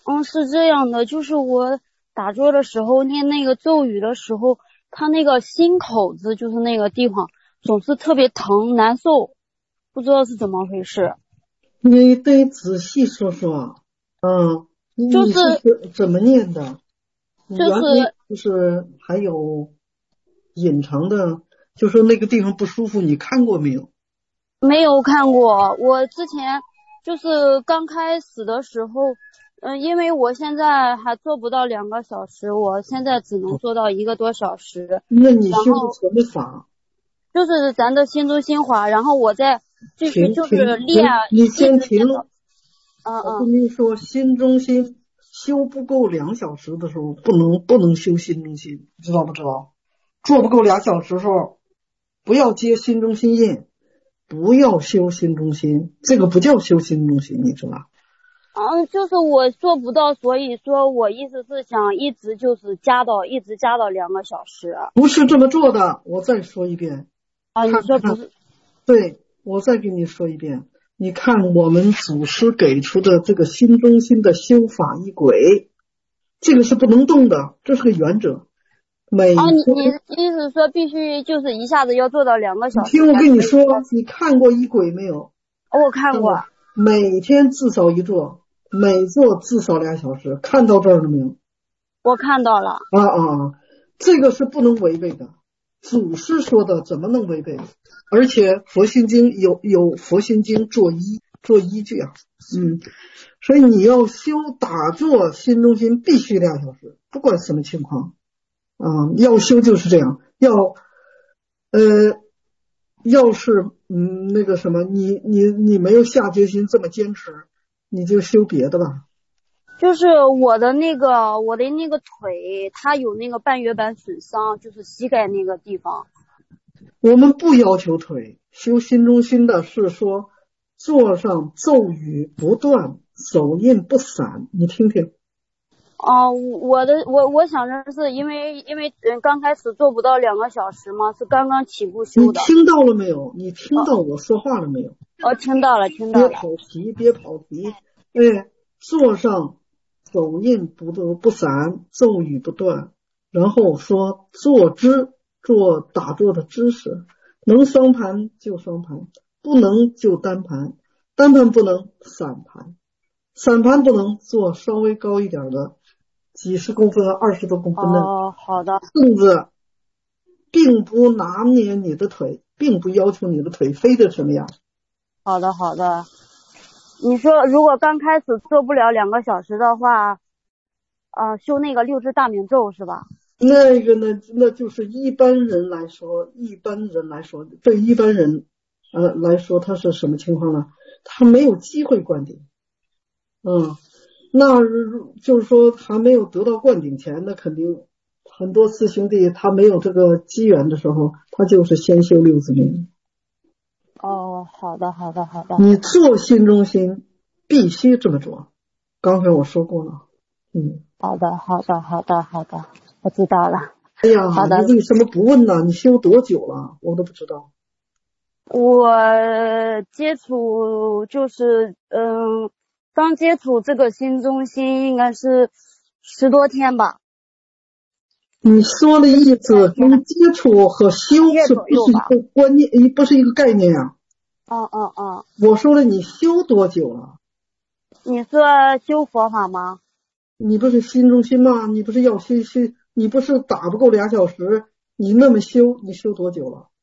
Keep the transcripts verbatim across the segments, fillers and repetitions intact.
嗯，是这样的，就是我打坐的时候念那个咒语的时候，他那个心口子就是那个地方总是特别疼难受，不知道是怎么回事。 你得仔细说说。嗯，你就是你是怎怎么念的？你就是原来就是还有隐藏的，就说那个地方不舒服，你看过没有？ 没有看过，我之前就是刚开始的时候，嗯、因为我现在还做不到两个小时，我现在只能做到一个多小时， 那你然后修的什么法？ 就是咱的心中心华，然后我再继续停就是练， 停停，你一先直练到， 停。我嗯嗯， 跟你说，心中心修不够两小时的时候，不能不能修心中心，知道不知道？做不够俩小时的时候，不要接心中心印，不要修心中心，这个不叫修心中心，你知道？ 嗯，就是我做不到，所以说我意思是想一直就是加到一直加到两个小时不是这么做的。我再说一遍， 啊，你看看， 说不是？ 对，我再给你说一遍，你看我们祖师给出的这个心中心的修法一轨，这个是不能动的，这是个原则。每啊，你天你意思说必须就是一下子要做到两个小时？ 你听我跟你说，你看过一轨没有？ 我看过。 看过。每天至少一做，每做至少俩小时，看到这儿了没有？ 我看到了。 啊啊啊！这个是不能违背的，祖师说的怎么能违背？而且佛心经有有佛心经做依做依据啊，嗯，所以你要修打坐心中心必须俩小时，不管什么情况啊，要修就是这样，要呃。要是嗯那个什么，你你你没有下决心这么坚持，你就修别的吧。 就是我的那个我的那个腿，它有那个半月板损伤，就是膝盖那个地方。 我们不要求腿，修心中心的是说坐上咒语不断，手印不散，你听听。 哦、我的我我想着是因为因为嗯刚开始做不到两个小时嘛，是刚刚起步你修的。 听到了没有？你听哦， 到我说话了没有？ 我听到了听别到了。 跑题，别跑题。哎，坐上手印不动不散，咒语不断，然后说坐姿，做打坐的姿势，能双盘就双盘，不能就单盘，单盘不能散盘，散盘不能做稍微高一点的，几十公分、二十多公分的哦，好的。 凳子，并不拿捏你的腿，并不要求你的腿非得什么样。 好的好的。你说如果刚开始做不了两个小时的话，呃，修那个六字大明咒是吧？ 那个呢，那就是一般人来说，一般人来说，对一般人呃来说，他是什么情况呢？他没有机会灌顶，嗯，那就是说还没有得到灌顶前，那肯定很多师兄弟他没有这个机缘的时候，他就是先修六字明。 哦，好的好的好的。 你做心中心必须这么做，刚才我说过了，嗯。 好的好的好的好的，我知道了。 哎呀， 好的。 你为什么不问呢？你修多久了？我都不知道。 我接触就是嗯，刚接触这个新中心应该是十多天吧。 你说的意思跟接触和修月是不是一左右吧。 个观念，不是一个概念呀、 嗯嗯嗯。 我说了，你修多久了？ 你说修佛法吗？ 你不是心中心吗？你不是要修修？你不是打不够俩小时？你那么修，你修多久了？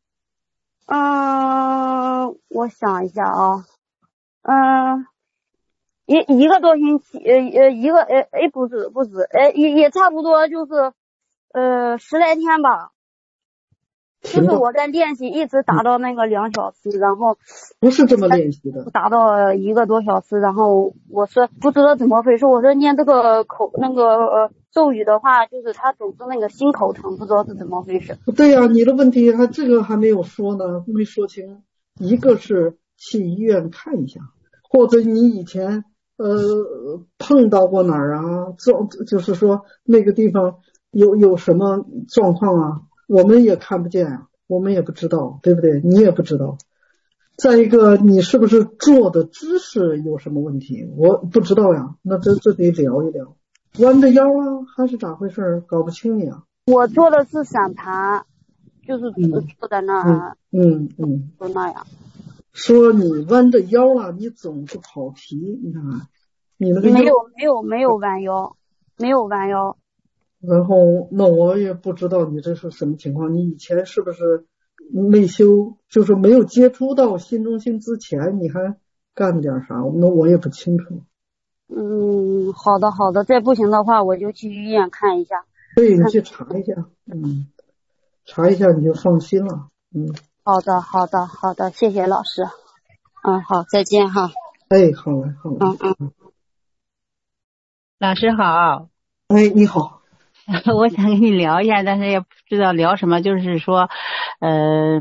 嗯，我想一下啊。嗯，一一个多星期，呃呃，一个呃哎不止不止，呃也也差不多就是呃十来天吧。就停吧， 是我在练习，一直达到那个两小时，然后不是这么练习的。 达到一个多小时，然后我说不知道怎么回事，我说念这个口那个呃咒语的话，就是他总是那个心口疼，不知道是怎么回事。 对呀、你的问题还这个还没有说呢，没说清。一个是去医院看一下，或者你以前呃碰到过哪儿啊？状就是说那个地方有有什么状况啊？我们也看不见啊，我们也不知道，对不对？你也不知道。 再一个，你是不是坐的姿势有什么问题？我不知道呀，那这这得聊一聊。弯着腰啊，还是咋回事？搞不清呀。 我做的是散盘，就是嗯坐在那嗯儿， 嗯嗯， 就那样。 说你弯着腰了，你总是跑题，你看看你那个腰。 没有没有没有弯腰，没有弯腰。 然后那我也不知道你这是什么情况，你以前是不是内修，就是没有接触到新中心之前，你还干点啥？那我也不清楚。 嗯，好的好的，再不行的话我就去医院看一下。 对，你去查一下，嗯，查一下你就放心了，嗯。 好的好的好的，谢谢老师。嗯，好，再见哈。 哎，好嘞，好嘞。 嗯嗯。 老师好。 哎，你好。 我想跟你聊一下，但是也不知道聊什么，就是说，呃，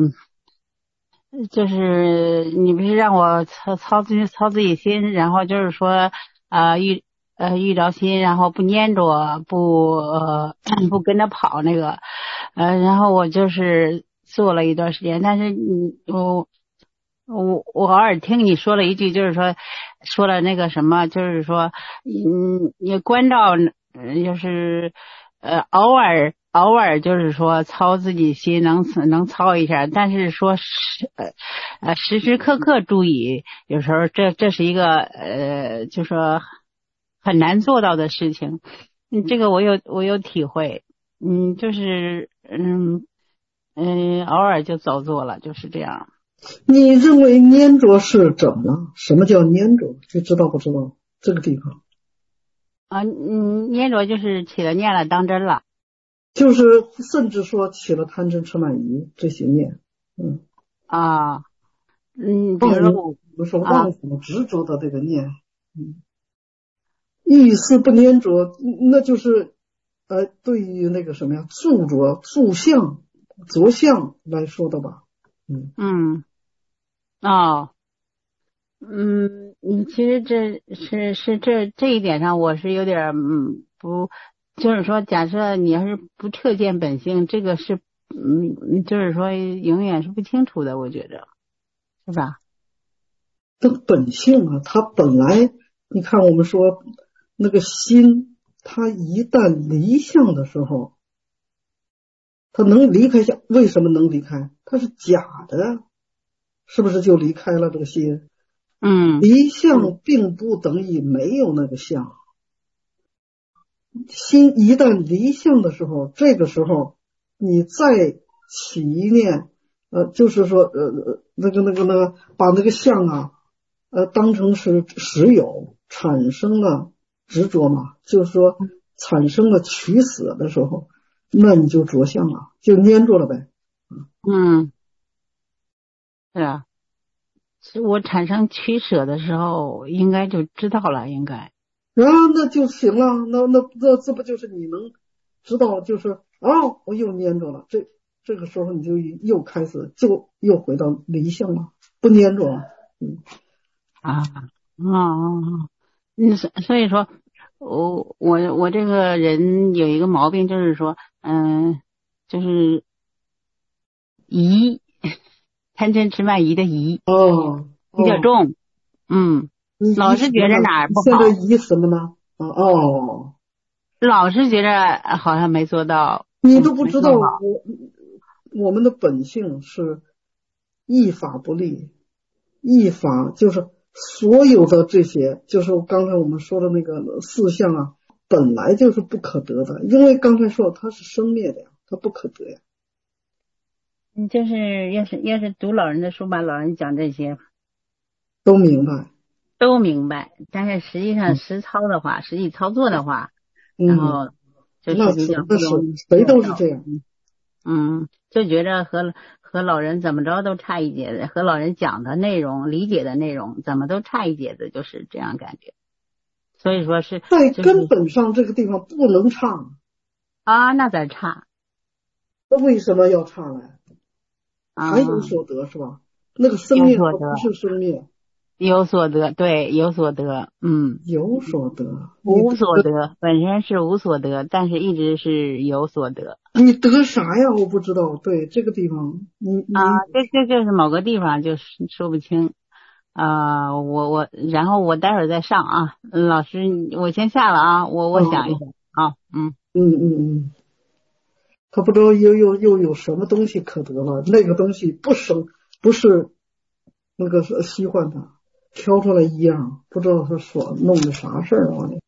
就是你不是让我操操自己操自己心，然后就是说，啊、呃、遇呃遇着心，然后不粘着，不呃不跟着跑那个，呃，然后我就是做了一段时间，但是你我。我我偶尔听你说了一句，就是说说了那个什么，就是说，嗯，也关照，嗯，就是呃，偶尔偶尔就是说操自己心能能操一下，但是说时呃呃时时刻刻注意，有时候这这是一个呃，就说很难做到的事情。嗯，这个我有我有体会，嗯，就是嗯嗯，偶尔就走错了，就是这样。 你认为粘着是怎么了？什么叫粘着？你知道不知道这个地方？ 啊，嗯，粘着就是起了念了当真了， 就是甚至说起了贪嗔痴慢疑这些念，嗯啊，嗯，比忘我， 如说我比如说啊， 忘我执着的这个念，嗯，意识不粘着，那就是呃，对于那个什么呀，住着住相着相来说的吧，嗯。 嗯，哦，嗯，你其实这是是这这一点上，我是有点嗯不，就是说，假设你要是不彻见本性，这个是嗯，就是说永远是不清楚的，我觉着是吧？ 这个本性啊，它本来你看我们说那个心，它一旦离相的时候，它能离开相，为什么能离开？它是假的，是不是就离开了这个心？ 嗯离相嗯并不等于没有那个相，心一旦离相的时候，这个时候你再起一念，呃，就是说，呃，呃那个那个那个，把那个相啊，呃，当成是实有，产生了执着嘛，就是说产生了取舍的时候，那你就着相了，就粘住了呗。 嗯，是啊，是我产生取舍的时候，应该就知道了，应该。 然后那就行了，那那那这不就是你能知道，就是哦，我又粘住了，这这个时候你就又开始就又回到离相了，不粘住了，嗯。 啊，哦，嗯，所所以说，我我我这个人有一个毛病，就是说，嗯，就是疑，贪嗔痴慢疑的疑哦比较哦， 重，嗯， 你老是觉疑什么呢？ 着哪儿不你现在好， 疑什么呢？哦哦， 老是觉着好像没做到， 你都嗯， 不知道没做好， 我我们的本性是依法不立，依法就是所有的这些，就是刚才我们说的那个四项啊，本来就是不可得的，因为刚才说它是生灭的呀，它不可得呀。 嗯，就是要是要是读老人的书吧，老人讲这些都明白。 都明白，但是实际上嗯实操的话，实际操作的话，然嗯， 后就是那比较不是那是容易谁做到。 都是这样。 嗯嗯，就觉着和和老人怎么着都差一截子，和老人讲的内容、理解的内容怎么都差一截子，就是这样感觉。所以说是在根就是本上这个地方不能差， 啊，那咋差那为什么要差呢？还有啊？ 所得是吧？那个生有命所得， 它不是生命， 有所得，对，有所得，嗯， 有所得， 无所得，本身是无所得，但是一直是有所得。 你得啥呀？我不知道。对，这个地方，你你啊，这这就是某个地方就是说不清。啊、呃，我我，然后我待会儿再上啊，老师，我先下了啊，我我想一想啊，嗯嗯嗯嗯，他不知道又又又有什么东西可得了，那个东西不生不是那个是喜欢他挑出来一样，不知道他所弄的啥事儿啊。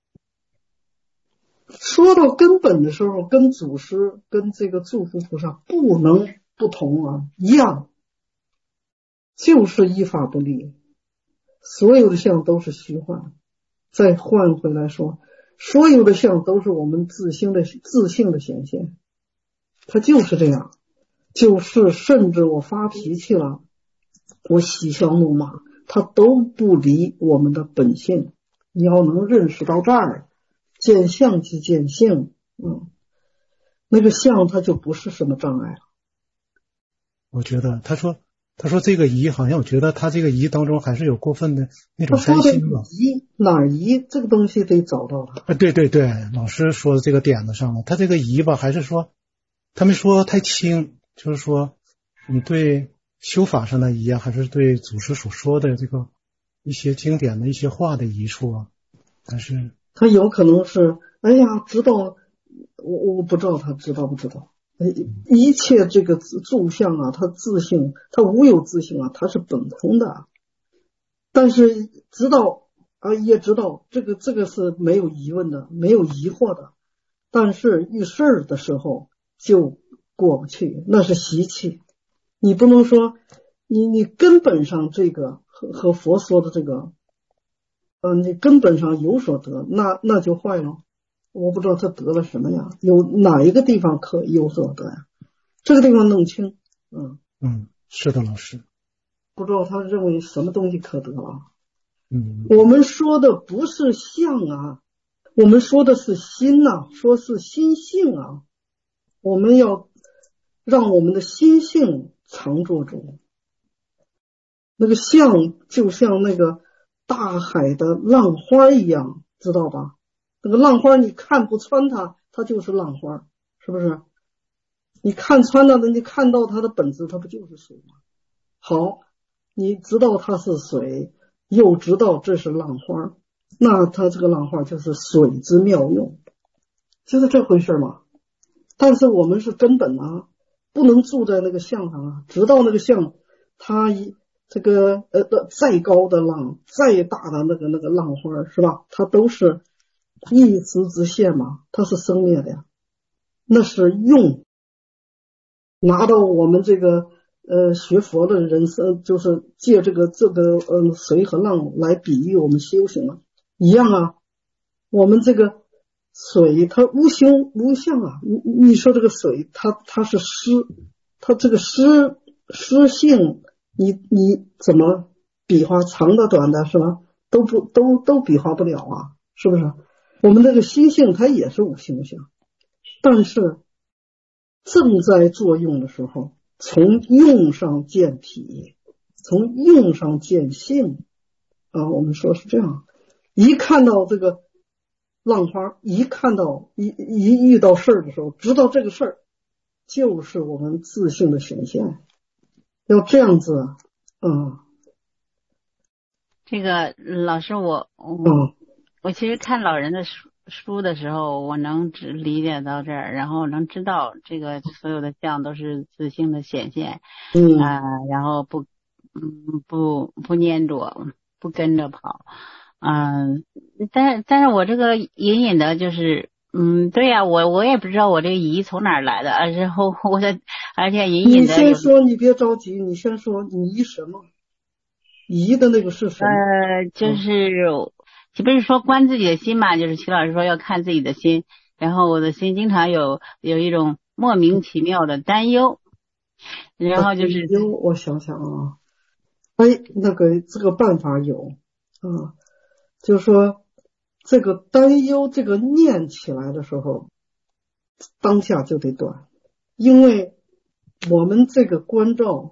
说到根本的时候，跟祖师跟这个祝福菩萨不能不同啊，一样，就是依法不立，所有的相都是虚幻。再换回来说，所有的相都是我们自性的自性的显现，它就是这样。就是甚至我发脾气了，我喜笑怒骂，它都不离我们的本性。你要能认识到这儿，见相即见性，嗯，那个相它就不是什么障碍了。 我觉得他说他说这个疑，好像我觉得他这个疑当中还是有过分的那种担心吧。 疑哪儿疑？这个东西得找到它。 啊，对对对，老师说的这个点子上了。他这个疑吧，还是说他没说太轻，就是说你对修法上的疑啊，还是对祖师所说的这个一些经典的一些话的疑处啊，还是他有可能是，哎呀，知道我我不知道他知道不知道。一切这个住相啊，它自性，它无有自性啊，它是本空的。但是知道啊，也知道这个这个是没有疑问的，没有疑惑的。但是遇事儿的时候就过不去，那是习气。你不能说你你根本上这个和和佛说的这个，呃，你根本上有所得，那那就坏了。我不知道他得了什么呀？有哪一个地方可有所得呀？这个地方弄清。嗯嗯，是的，老师。 不知道他认为什么东西可得了。 嗯， 我们说的不是相啊，我们说的是心呐、啊，说是心性啊。我们要让我们的心性常做主。那个相就像那个大海的浪花一样，知道吧？那个浪花你看不穿它，它就是浪花，是不是？你看穿了的，你看到它的本质，它不就是水吗？好，你知道它是水，又知道这是浪花，那它这个浪花就是水之妙用，就是这回事嘛。但是我们是根本啊，不能住在那个相上啊，直到那个相它一这个呃再高的浪，再大的那个那个浪花，是吧？它都是一时之现嘛，它是生灭的呀，那是用。拿到我们这个呃学佛的人生，就是借这个这个呃水和浪来比喻我们修行了，一样啊。我们这个水它无形无相啊，你你说这个水它它是湿，它这个湿湿性，你你怎么比划长的短的是吧？都不都都比划不了啊，是不是？我们这个心性它也是无形相，但是正在作用的时候，从用上见体，从用上见性啊，我们说是这样。一看到这个浪花，一看到一一遇到事儿的时候，知道这个事儿就是我们自性的显现，要这样子啊。嗯， 这个老师我，我嗯， 我其实看老人的书书的时候，我能只理解到这儿，然后能知道这个所有的相都是自性的显现， 嗯啊、呃，然后不，嗯，不不粘着，不跟着跑，嗯、呃，但是但是我这个隐隐的就是，嗯，对呀、啊，我我也不知道我这个疑从哪儿来的，然后我的，而且隐隐的。 你先说，你别着急，你先说你疑什么？疑的那个是什么？ 呃，就是。嗯岂不是说观自己的心嘛？就是齐老师说要看自己的心，然后我的心经常有有一种莫名其妙的担忧，然后就是担忧，我想想啊，哎，那个这个办法有啊，就是说这个担忧这个念起来的时候，当下就得断，因为我们这个关照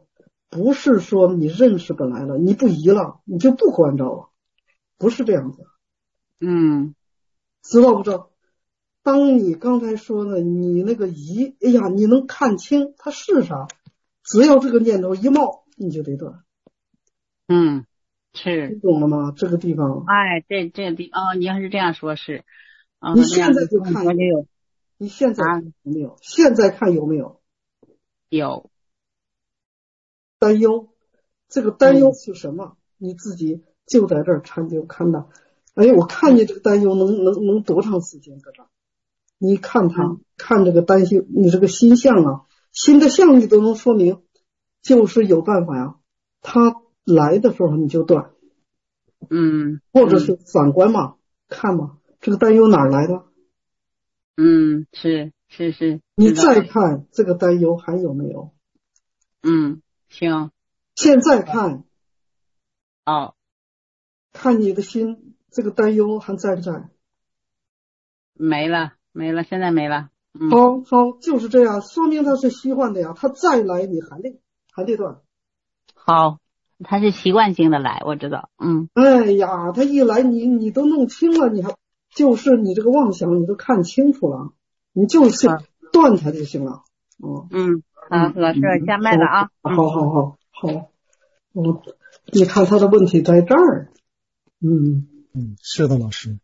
不是说你认识本来了，你不疑了，你就不关照了，不是这样子。 嗯， 知道不知道？当你刚才说的，你那个疑，哎呀，你能看清它是啥，只要这个念头一冒，你就得断。 嗯，是。 你懂了吗？这个地方， 哎，这这个地哦，你要是这样说是，哦， 你这样现在就看我就有你现在啊看有没有？现在看有没有有， 担忧？这个担忧嗯是什么？你自己就在这儿参究看到。哎，我看见这个担忧能能能多长时间搁这儿？你看它， 嗯看这个担心，你这个心相啊，心的相你都能说明，就是有办法呀。它来的时候你就断， 嗯， 或者是反观嘛，看嘛，这个担忧哪儿来的？ 嗯，是是是， 你知道再看这个担忧还有没有？ 嗯，行， 现在看， 哦， 看你的心，这个担忧还在不在？ 没了没了，现在没了，嗯， 好好，就是这样，说明它是虚幻的呀。它再来，你还得还得断。 好，它是习惯性的来，我知道，嗯哎呀，它一来你你都弄清了，你还就是你这个妄想你都看清楚了，你就是好断它就行了。哦， 嗯，好， 嗯老师嗯下麦了啊， 好好好好好，我你看他的问题在这儿。嗯嗯，是的，老师。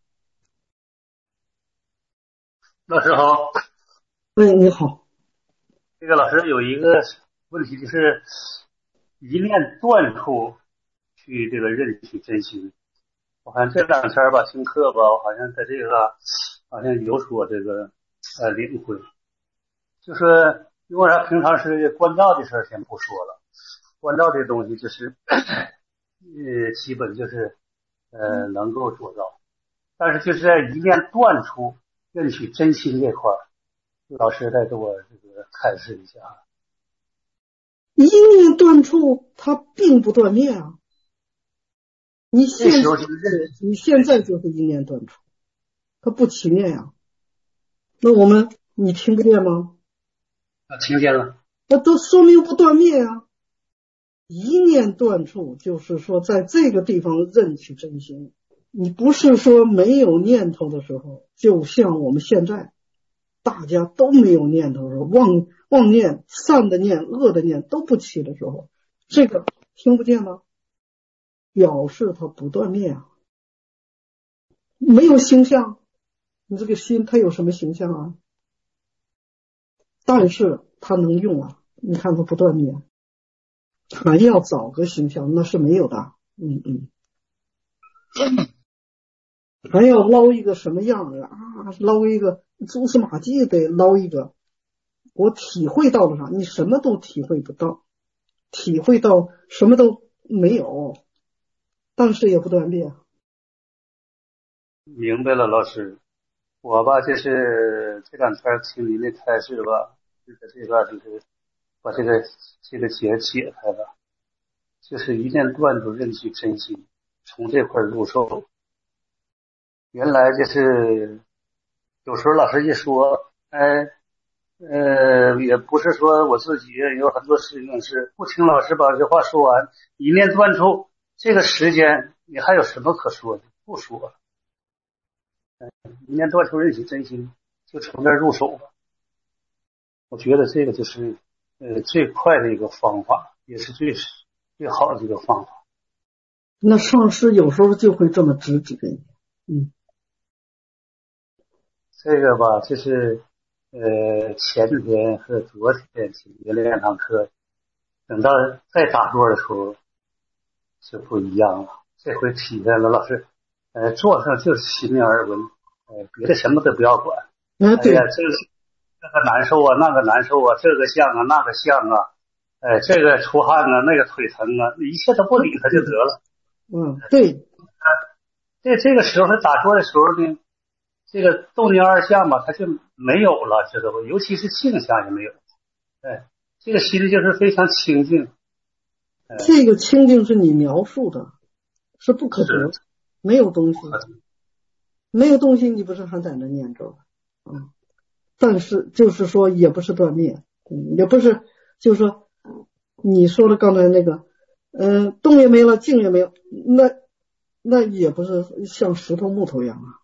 老师好， 哎，你好。 这个老师有一个问题，就是一念断处去这个认取真心。我看这两天吧，听课吧，我好像在这个好像有所这个呃领会，就是因为啥平常是关照的事儿先不说了，关照这东西就是呃基本就是呃能够做到，但是就是在一念断处认取真心这块儿，老师再给我这个开示一下。 一念断处，它并不断灭啊。你现在这时候就是认你现在就是一念断处，它不起念呀、啊。那我们你听不见吗？ 啊，听见了。 那都说明不断灭啊。一念断处，就是说在这个地方认取真心。你不是说没有念头的时候，就像我们现在大家都没有念头的时候，妄妄念、善的念、恶的念都不起的时候，这个听不见吗？表示它不断灭啊。没有形象，你这个心它有什么形象啊？但是它能用啊，你看它不断灭，还要找个形象那是没有的。嗯嗯，还要捞一个什么样的啊？捞一个蛛丝马迹得捞一个。我体会到了啥？你什么都体会不到，体会到什么都没有，但是也不断灭。 明白了，老师。我吧，就是这两天听您的开示吧，这个这个就是把这个这个结解开了，就是一念断处认取真心，从这块入手。原来就是有时候老师一说，哎，呃，也不是说我自己有很多事情是不听老师把这话说完，一念断处，这个时间你还有什么可说的？不说了。一念断处认取真心，就从这儿入手吧。我觉得这个就是呃最快的一个方法，也是最最好的一个方法。 那上师有时候就会这么指指给你。嗯， 这个吧，就是呃前天和昨天听的两堂课，等到再打坐的时候就不一样了。这回体验了，老师，呃，坐上就是心念而闻，呃，别的什么都不要管。 哎，对， 哎呀，这个这个难受啊，那个难受啊，这个像啊，那个像啊，哎，这个出汗啊，那个腿疼啊，一切都不理他就得了。 嗯，对， 这这个时候他打坐的时候呢，这个动念二相吧，他就没有了，知道不？尤其是性相也没有。哎，这个心就是非常清净。哎、 这个清净是你描述的，是不可得，没有东西，没有东西，你不是还在那念着？嗯，但是就是说，也不是断灭，嗯，也不是，就是说， 你说的刚才那个，嗯、呃，动也没了，静也没有，那那也不是像石头木头一样啊。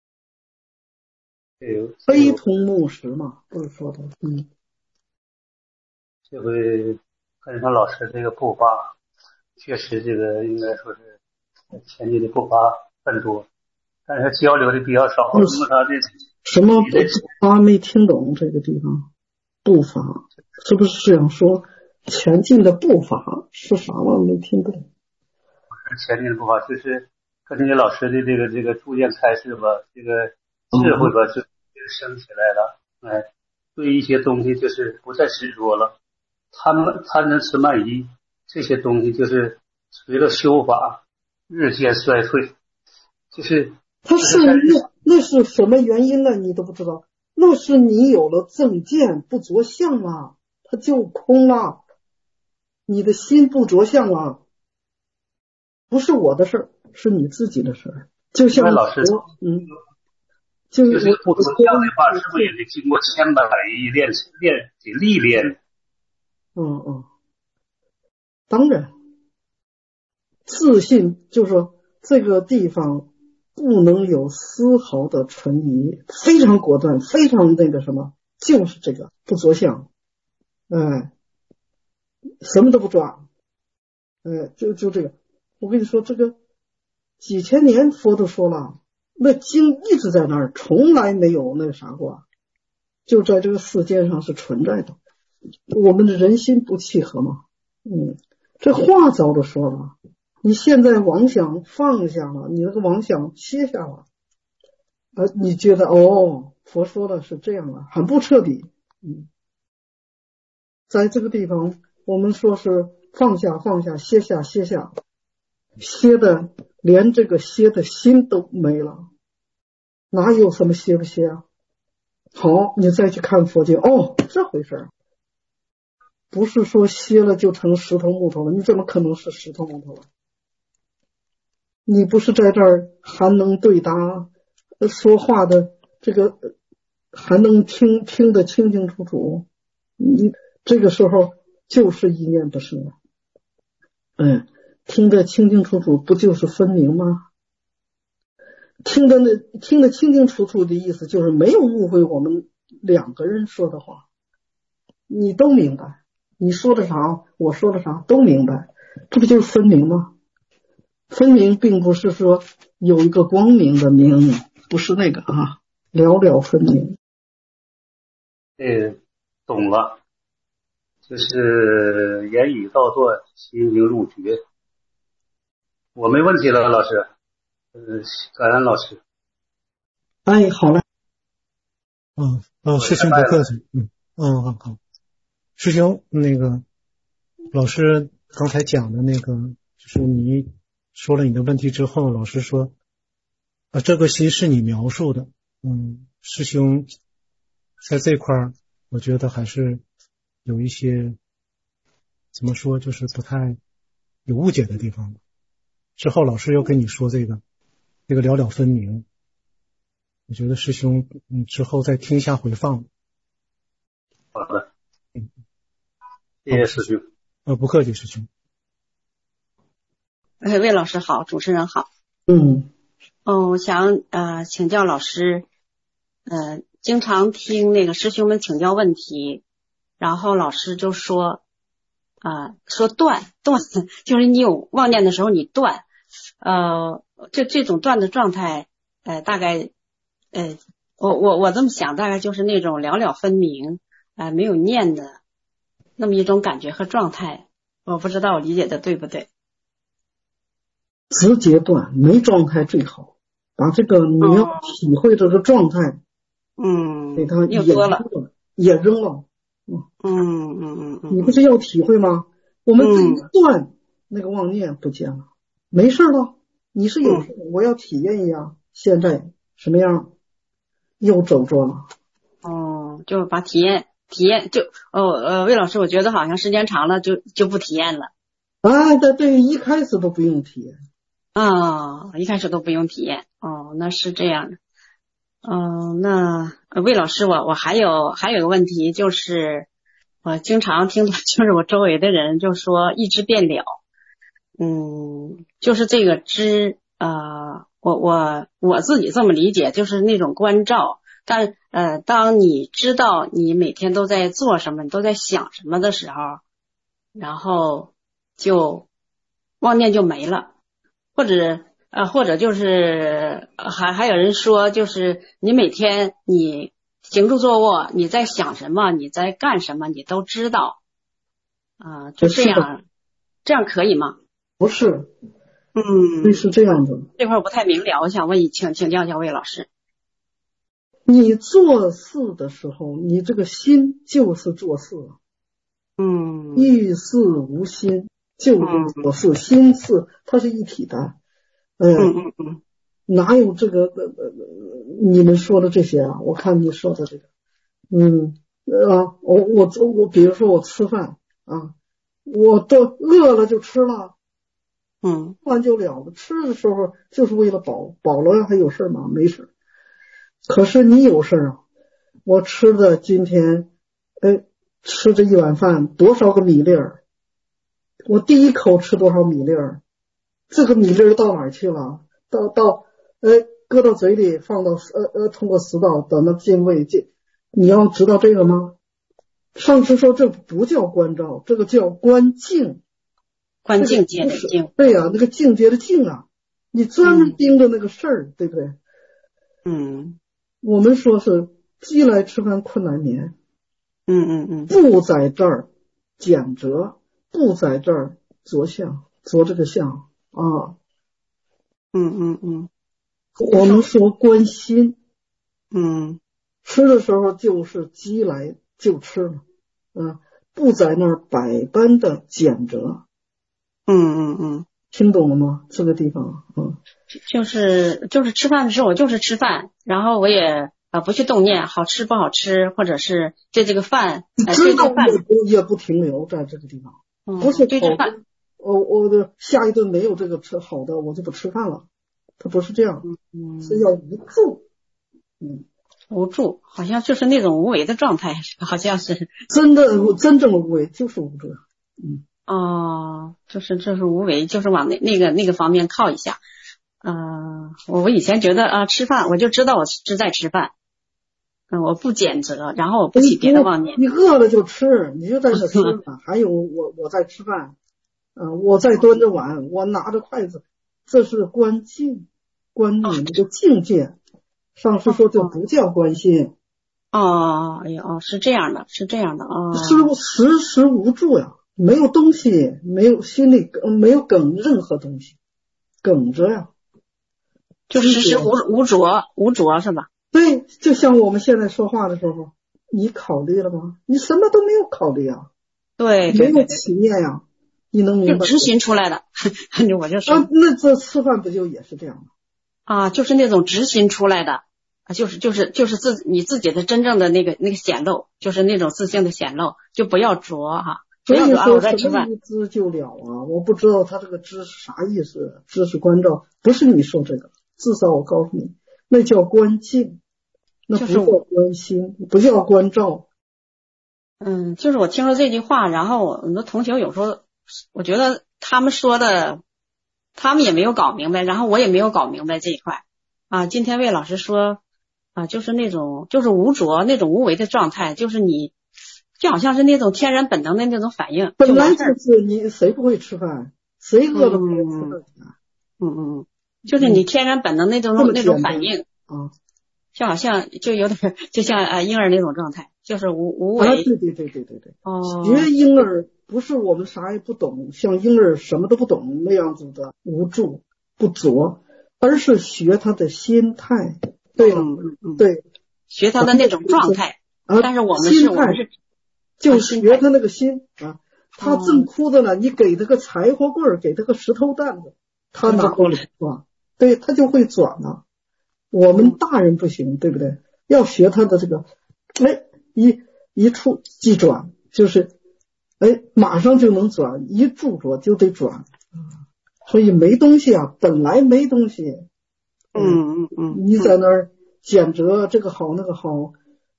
对， 非同木石嘛，不是说的，嗯。 这回跟上老师这个步伐，确实这个应该说是前进的步伐很多，但是交流的比较少。那么他这什么步伐没听懂这个地方？步伐是不是想说前进的步伐是啥吗？没听懂。 前进的步伐就是跟着老师的这个这个逐渐开示吧，这个智慧吧就升起来了。哎，对一些东西就是不再执着了。他们贪嗔痴慢疑这些东西，就是随着修法日渐衰退，就是他是那那是什么原因呢？你都不知道，那是你有了正见，不着相了，它就空了，你的心不着相了，不是我的事儿，是你自己的事儿。就像老师， 嗯，就是就是不着相的话，是不是也得经过千百亿练练得历练？ 嗯嗯，当然，自信就是说这个地方不能有丝毫的存疑，非常果断，非常那个什么，就是这个不着相，哎，什么都不抓，哎，就就这个。我跟你说，这个几千年佛都说了，那经一直在那儿，从来没有那个啥过，就在这个世界上是存在的。我们的人心不契合嘛，嗯，这话早就说了，你现在妄想放下了，你那个妄想歇下了，呃，你觉得哦，佛说的是这样了，很不彻底，嗯，在这个地方我们说是放下放下歇下歇下，歇的连这个歇的心都没了，哪有什么歇不歇啊？好，你再去看佛经，哦，这回事儿。不是说歇了就成石头木头了，你怎么可能是石头木头了？你不是在这儿还能对答说话的，这个还能听听得清清楚楚，你这个时候就是一念不生了。嗯，听得清清楚楚不就是分明吗？听得那听得清清楚楚的意思就是没有误会我们两个人说的话，你都明白。你说的啥，我说的啥都明白，这不就是分明吗？分明并不是说有一个光明的明，不是那个啊，了了分明。 呃，懂了，就是言语道断，心经入觉。我没问题了，老师。呃，感恩老师。 哎，好了。 嗯嗯，师兄不客气。嗯嗯，好好。师兄，那个老师刚才讲的那个，就是你说了你的问题之后，老师说啊，这个心是你描述的。嗯，师兄在这块儿，我觉得还是有一些怎么说，就是不太有误解的地方。之后老师又跟你说这个，这个了了分明。我觉得师兄，嗯，之后再听一下回放。 好的。嗯。谢谢师兄。 呃，不客气，师兄。 哎，魏老师好，主持人好。 嗯。 哦，我想呃请教老师，呃，经常听那个师兄们请教问题，然后老师就说，啊、呃，说断断，就是你有妄念的时候你断，呃，这这种断的状态，呃，大概，呃，我我我这么想，大概就是那种了了分明，呃，没有念的。那么一种感觉和状态，我不知道我理解的对不对。 直接断，没状态最好，把这个你要体会这个状态， 嗯， 给它也扔了，也扔了， 嗯嗯嗯嗯， 你不是要体会吗？我们这一断、嗯，那个妄念不见了，没事了，你是有事、嗯，我要体验一下现在什么样，又走着了。 哦，就把体验。体验就哦呃，魏老师，我觉得好像时间长了就就不体验了。 哎，对对，一开始都不用体验。 啊、哦，一开始都不用体验。哦，那是这样的。嗯、呃，那魏老师，我我还有还有个问题，就是我经常听到就是我周围的人就说一知变了，嗯，就是这个知呃，我我我自己这么理解，就是那种关照。但呃，当你知道你每天都在做什么，你都在想什么的时候，然后就妄念就没了，或者呃，或者就是还还有人说，就是你每天你行住坐卧，你在想什么，你在干什么，你都知道啊、呃，就这样，这样可以吗？ 不是， 嗯， 是这样的。 这块我不太明了，我想问请请教一下魏老师。 你做事的时候，你这个心就是做事， 嗯， 意识无心就是做事，嗯、心是它是一体的，呃、 嗯嗯嗯， 哪有这个呃呃你们说的这些啊？我看你说的这个，嗯啊，我我我比如说我吃饭啊，我都饿了就吃了， 嗯， 吃完就了了，吃的时候就是为了饱，饱了还有事吗？没事。可是你有事啊，我吃的今天，哎，吃这一碗饭多少个米粒儿？我第一口吃多少米粒儿？这个米粒儿到哪儿去了？到到，哎，搁到嘴里，放到呃呃，通过食道等到进胃进。你要知道这个吗？上师说这不叫关照，这个叫关境。 关境界的境。 对呀、啊，那个境界的境啊，你专门盯着那个事儿，嗯、对不对？ 嗯。 我们说是饥来吃饭困难眠， 嗯嗯嗯， 不在这儿检责，不在这儿着相，着这个相啊。 嗯嗯嗯， 我们说关心， 嗯， 吃的时候就是饥来就吃了，嗯，不在那儿百般的检责。 嗯嗯嗯， 听懂了吗？这个地方，嗯， 就是就是吃饭的时候我就是吃饭，然后我也呃不去动念好吃不好吃，或者是对这个饭，呃、 知道也不也不停留在这个地方， 嗯、 不是对这饭， 我我的下一顿没有这个吃好的，我就不吃饭了，它不是这样， 嗯， 是要无助，嗯， 无助，好像就是那种无为的状态，好像是真的真正的无为就是无助，嗯。 哦，就是就是无为，就是往那那个那个方面靠一下。嗯、呃，我我以前觉得啊、呃，吃饭我就知道我是在吃饭，嗯，我不拣择，然后我不起别的妄念。 你饿了就吃，你就在这吃饭。还有我我在吃饭，嗯、呃，我在端着碗，我拿着筷子，这是观境，观你那个境界。上师说这不叫观心。 哦，哎呦，是这样的，是这样的啊， 是时时无助呀。没有东西，没有心里没有梗任何东西，梗着呀， 就时时无无着无着是吧？ 对，就像我们现在说话的时候，你考虑了吗？你什么都没有考虑啊， 对，对没有起念呀，你能明白？ 执行出来的，我就说啊，那这吃饭不就也是这样吗？ 啊，就是那种执行出来的，就是就是就是自你自己的真正的那个那个显露，就是那种自性的显露，就不要着哈。 所以说什么一知就了啊！我不知道他这个知是啥意思，知是关照，不是你说这个，至少我告诉你，那叫观境，那不叫关心，不叫关照。 嗯，就是我听了这句话，然后我们的同学有时候，我觉得他们说的，他们也没有搞明白，然后我也没有搞明白这一块啊。今天魏老师说啊，就是那种就是无着那种无为的状态，就是你。就好像是那种天然本能的那种反应， 本来就是你谁不会吃饭，谁饿了不会吃饭？ 嗯嗯嗯，就是你天然本能那种、嗯、那种反应啊， 就好像就有点就像呃婴儿那种状态，就是无无为。 啊，对对对对对对。 哦， 学婴儿不是我们啥也不懂，像婴儿什么都不懂那样子的无助不着，而是学他的心态。对了， 嗯嗯、 对， 学他的那种状态。 啊、 但是我们是我们是。 就学他那个心啊，他正哭着呢，你给他个柴火棍儿，给他个石头担子，他拿过来转，对他就会转了。我们大人不行，对不对？要学他的这个，哎，一一触即转，就是哎马上就能转，一驻着就得转。所以没东西啊，本来没东西， 嗯嗯嗯， 你在那儿捡着这个好那个好。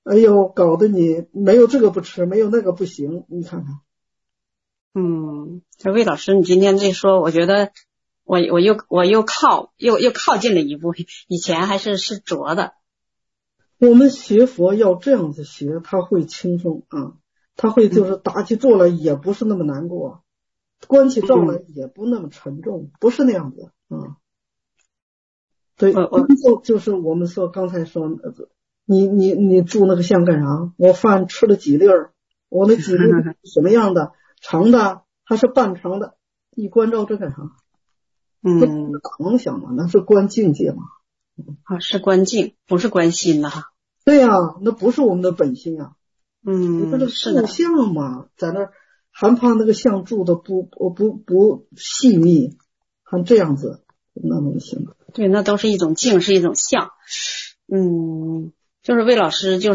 哎呦，搞得你没有这个不吃，没有那个不行，你看看。 嗯，这魏老师，你今天这说，我觉得我我又我又靠又又靠近了一步，以前还是是拙的。 我们学佛要这样子学，他会轻松啊，他会就是打起坐来也不是那么难过，关起照来也不那么沉重，不是那样子啊。对，就就是我们说刚才说，你你你住那个香干啥？我饭吃了几粒儿，我那几粒儿什么样的？长的还是半长的？你关照这干啥？ 嗯， 打妄想嘛，那是观境界嘛。 啊，是观境，不是观心呐哈。 对呀、啊，那不是我们的本心啊。 嗯，是的。 住相嘛，在那儿还怕那个相住的不不不不细密，还这样子，那能行？ 对，那都是一种境，是一种相。嗯，就是魏老师就是。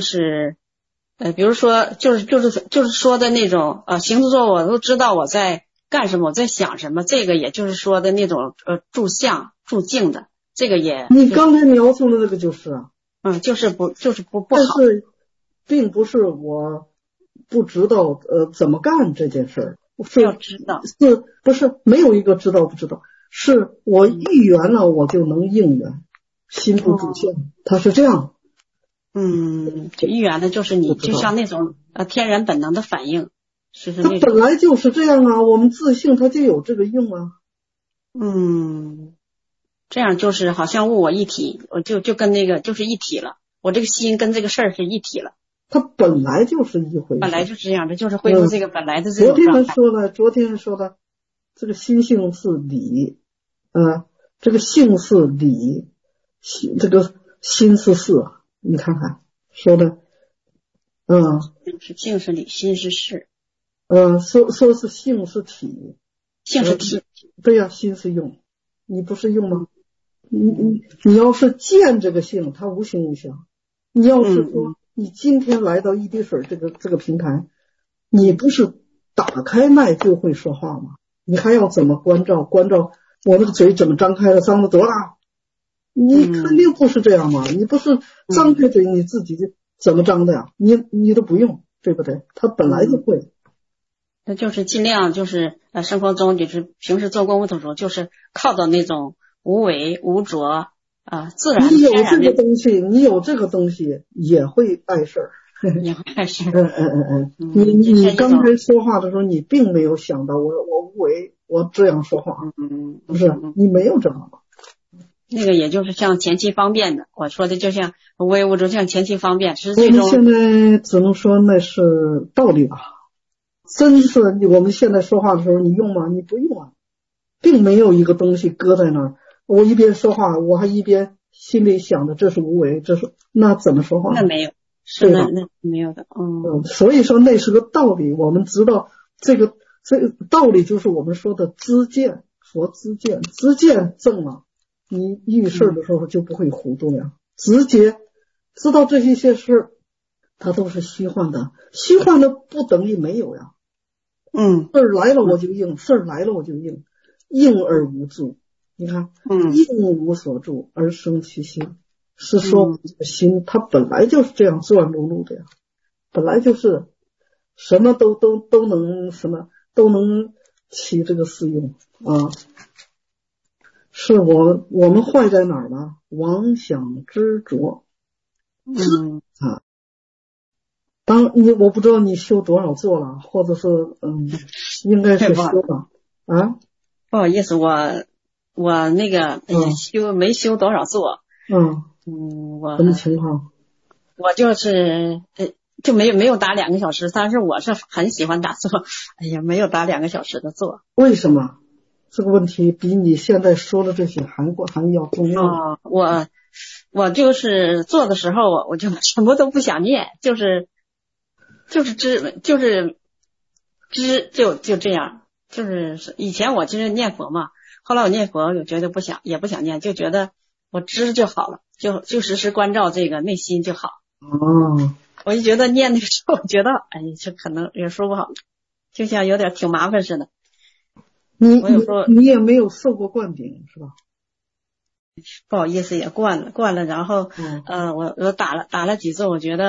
呃，比如说，就是就是就是说的那种呃，行住坐我都知道我在干什么，我在想什么，这个也就是说的那种呃住相住境的，这个也。 你刚才描述的那个就是啊， 嗯，就是不就是不不好。 但是并不是我不知道呃怎么干这件事儿， 要知道是不是没有一个知道不知道，是我预缘了我就能应缘，心不住相，它是这样。 嗯，预缘的就是你就像那种呃天然本能的反应，就是那种。 它本来就是这样啊，我们自性它就有这个用啊。 嗯，这样就是好像物我一体，我就就跟那个就是一体了，我这个心跟这个事儿是一体了。 它本来就是一回事， 本来就是这样的，就是恢复这个本来的这种状态。昨天说的，昨天说的，这个心性是理，呃，这个性是理，这个心是事。你看看说的，嗯， 是性是理，心是事， 嗯，说说是性是体， 性是体， 对呀、啊，心是用，你不是用吗？你你你要是见这个性，它无形无相。你要是说你今天来到一滴水这个这个平台，你不是打开麦就会说话吗？你还要怎么关照？关照我那个嘴怎么张开了，张得多大？你肯定不是这样嘛，你不是张开嘴你自己就怎么张的呀？你你都不用，对不对？他本来就会。 那就是尽量就是呃生活中就是平时做功夫的时候，就是靠到那种无为无着啊、呃、自然。 你有这个东西，你有这个东西也会碍事儿。 也会碍事。 嗯嗯嗯嗯。你你刚才说话的时候，你并没有想到我我无为，我这样说话， 嗯， 不是你没有这样。 那个也就是像前期方便的，我说的就像无为无着，像前期方便，实际中我们现在只能说那是道理吧。真是我们现在说话的时候，你用吗？你不用啊，并没有一个东西搁在那儿。我一边说话，我还一边心里想着这是无为，这是那怎么说话？ 那没有，是那那没有的，嗯, 嗯。所以说那是个道理，我们知道这个这个道理就是我们说的知见，佛知见，知见正了。你遇事的时候就不会糊涂了，直接知道这些些事，它都是虚幻的，虚幻的不等于没有呀。 嗯， 事儿来了我就应，事儿来了我就应，应而无助。你看， 嗯， 应无所住而生其心，是说心它本来就是这样转碌碌的呀，本来就是什么都都都能什么都能起这个适用啊。是我我们坏在哪儿呢？妄想执着， 嗯啊，当你我不知道你修多少座了，或者是嗯，应该是修了啊。 不好意思，我我那个、嗯、修没修多少座。 嗯嗯，我什么情况？ 我就是呃就没有没有打两个小时，但是我是很喜欢打坐。哎呀，没有打两个小时的坐。 为什么？这个问题比你现在说的这些还还要重要。 哦，我我就是做的时候，我我就什么都不想念，就是就是知就是知就就这样，就是以前我其实念佛嘛，后来我念佛，我觉得不想也不想念，就觉得我知就好了，就就时时关照这个内心就好。 哦， 我就觉得念那个时候，我觉得哎，这可能也说不好，就像有点挺麻烦似的。 你你你也没有受过灌顶是吧？ 不好意思，也灌了灌了，然后、 嗯、 呃，我我打了打了几次，我觉得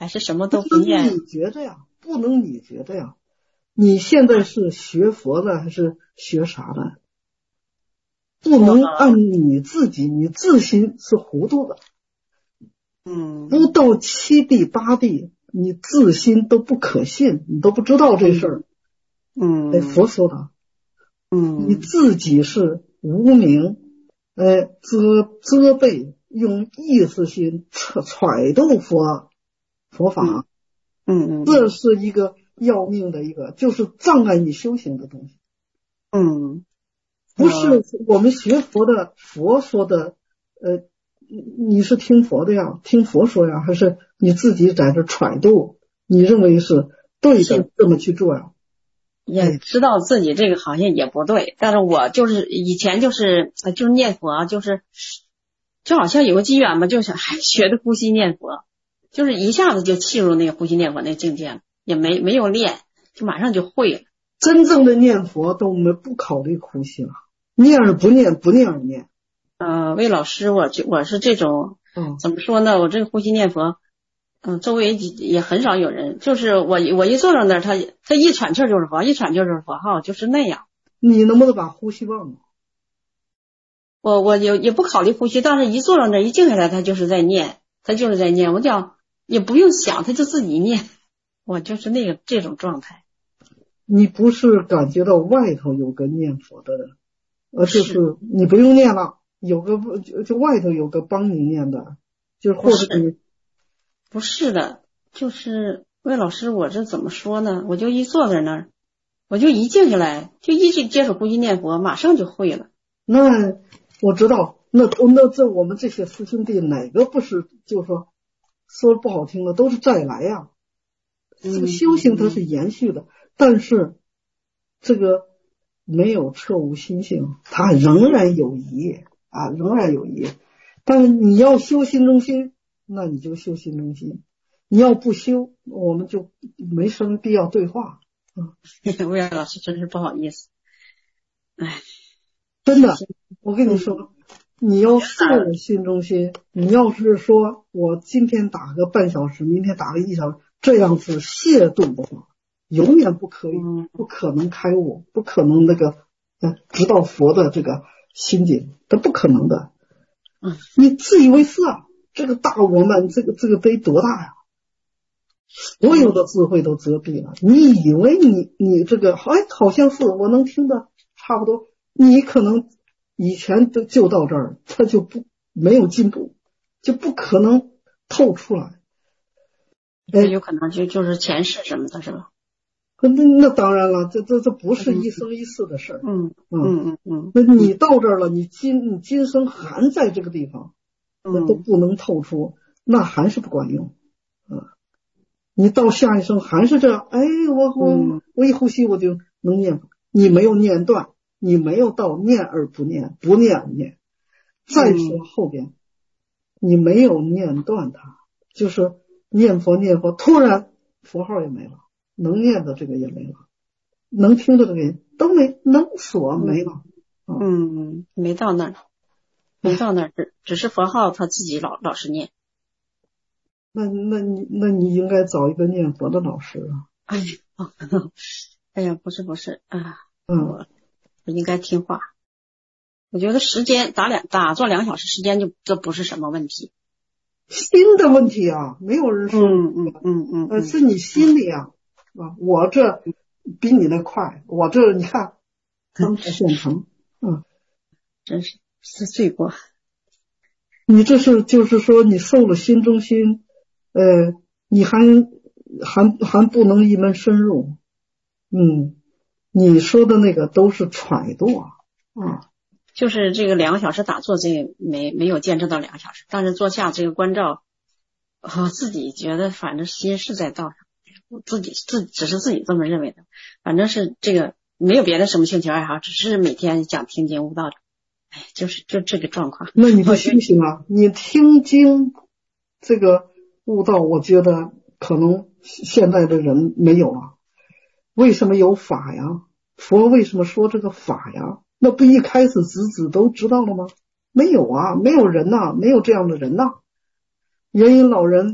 还是什么都不念？ 不能你觉得呀，不能你觉得呀。你现在是学佛的还是学啥的？不能按你自己，你自心是糊涂的。 嗯， 不到七地八地，你自心都不可信，你都不知道这事儿。 嗯， 哎，佛说的， 嗯， 你自己是无名，哎，责责备，用意识心揣揣度佛佛法， 嗯嗯， 这是一个要命的一个，就是障碍你修行的东西。 嗯， 不是我们学佛的佛说的，呃，你是听佛的呀，听佛说呀，还是你自己在这揣度？你认为是对的，这么去做呀？ 也知道自己这个好像也不对，但是我就是以前就是就是念佛，就是就好像有个机缘吧，就想还学的呼吸念佛，就是一下子就进入那个呼吸念佛那境界了，也没没有练，就马上就会了。 真正的念佛都没不考虑呼吸了，念而不念，不念而念。 呃，魏老师，我就我是这种， 嗯， 怎么说呢？我这个呼吸念佛，嗯，周围也很少有人，就是我我一坐在那儿，他他一喘气就是佛，一喘气就是佛号，就是那样。 你能不能把呼吸忘了？ 我我也也不考虑呼吸，但是一坐到那儿一静下来，他就是在念，他就是在念，我讲也不用想，他就自己念，我就是那个这种状态。 你不是感觉到外头有个念佛的人，而就是你不用念了，有个就就外头有个帮你念的，就是或者你不是的，就是魏老师，我这怎么说呢？我就一坐在那儿，我就一静下来，就一去接触呼吸念佛，马上就会了。 那我知道，那那这我们这些师兄弟哪个不是？就是说说不好听的，都是再来呀。这个修行它是延续的，嗯、但是这个没有彻悟心性，它仍然有疑啊，仍然有疑。但是你要修心中心，那你就修心中心；你要不修，我们就没什么必要对话。嗯， 魏老师真是不好意思，哎， 真的，我跟你说，你要受了心中心，你要是说我今天打个半小时，明天打个一小时，这样子亵渎的话，永远不可以，不可能开悟，不可能那个呃直到佛的这个心境，这不可能的。 嗯， 你自以为是啊，这个大我们这个这个得多大呀？所有的智慧都遮蔽了，你以为你你这个哎好像是我能听的差不多，你可能以前都就到这儿，他就不没有进步，就不可能透出来。 哎，有可能就就是前世什么的，是吧？ 那那当然了，这这这不是一生一世的事儿。 嗯嗯嗯嗯。 那你到这儿了，你今你今生还在这个地方，那都不能透出，那还是不管用。嗯，你到下一生还是这样，哎，我我我一呼吸我就能念，你没有念断，你没有到念而不念，不念而念。再说后边，你没有念断它，就是念佛念佛，突然佛号也没了。能念的这个也没了，能听的这个也都没，能锁没了。 嗯，没到那儿，没到那儿，只只是佛号他自己老老是念。 那那你那你应该找一个念佛的老师啊。 哎呀，哎呀，不是不是啊， 嗯， 我我应该听话。我觉得时间打两打坐两小时时间就这不是什么问题。 心的问题啊，没有人说。 嗯嗯嗯嗯， 呃，是你心里啊。啊，我这比你那快，我这你看当时现成，嗯， 真是是罪过。 你这是就是说你受了心中心，呃，你还还还不能一门深入，嗯，你说的那个都是揣度啊，啊， 就是这个两个小时打坐，这个没没有坚持到两个小时，但是坐下这个关照，我自己觉得反正心是在道上。我自己自只是自己这么认为的，反正是这个没有别的什么兴趣爱好，只是每天想听经悟道的，哎，就是就这个状况。 那你不修行啊？你听经这个悟道，我觉得可能现在的人没有啊。为什么有法呀？佛为什么说这个法呀？那不一开始子子都知道了吗？没有啊，没有人呐、啊，没有这样的人呐、啊。元音老人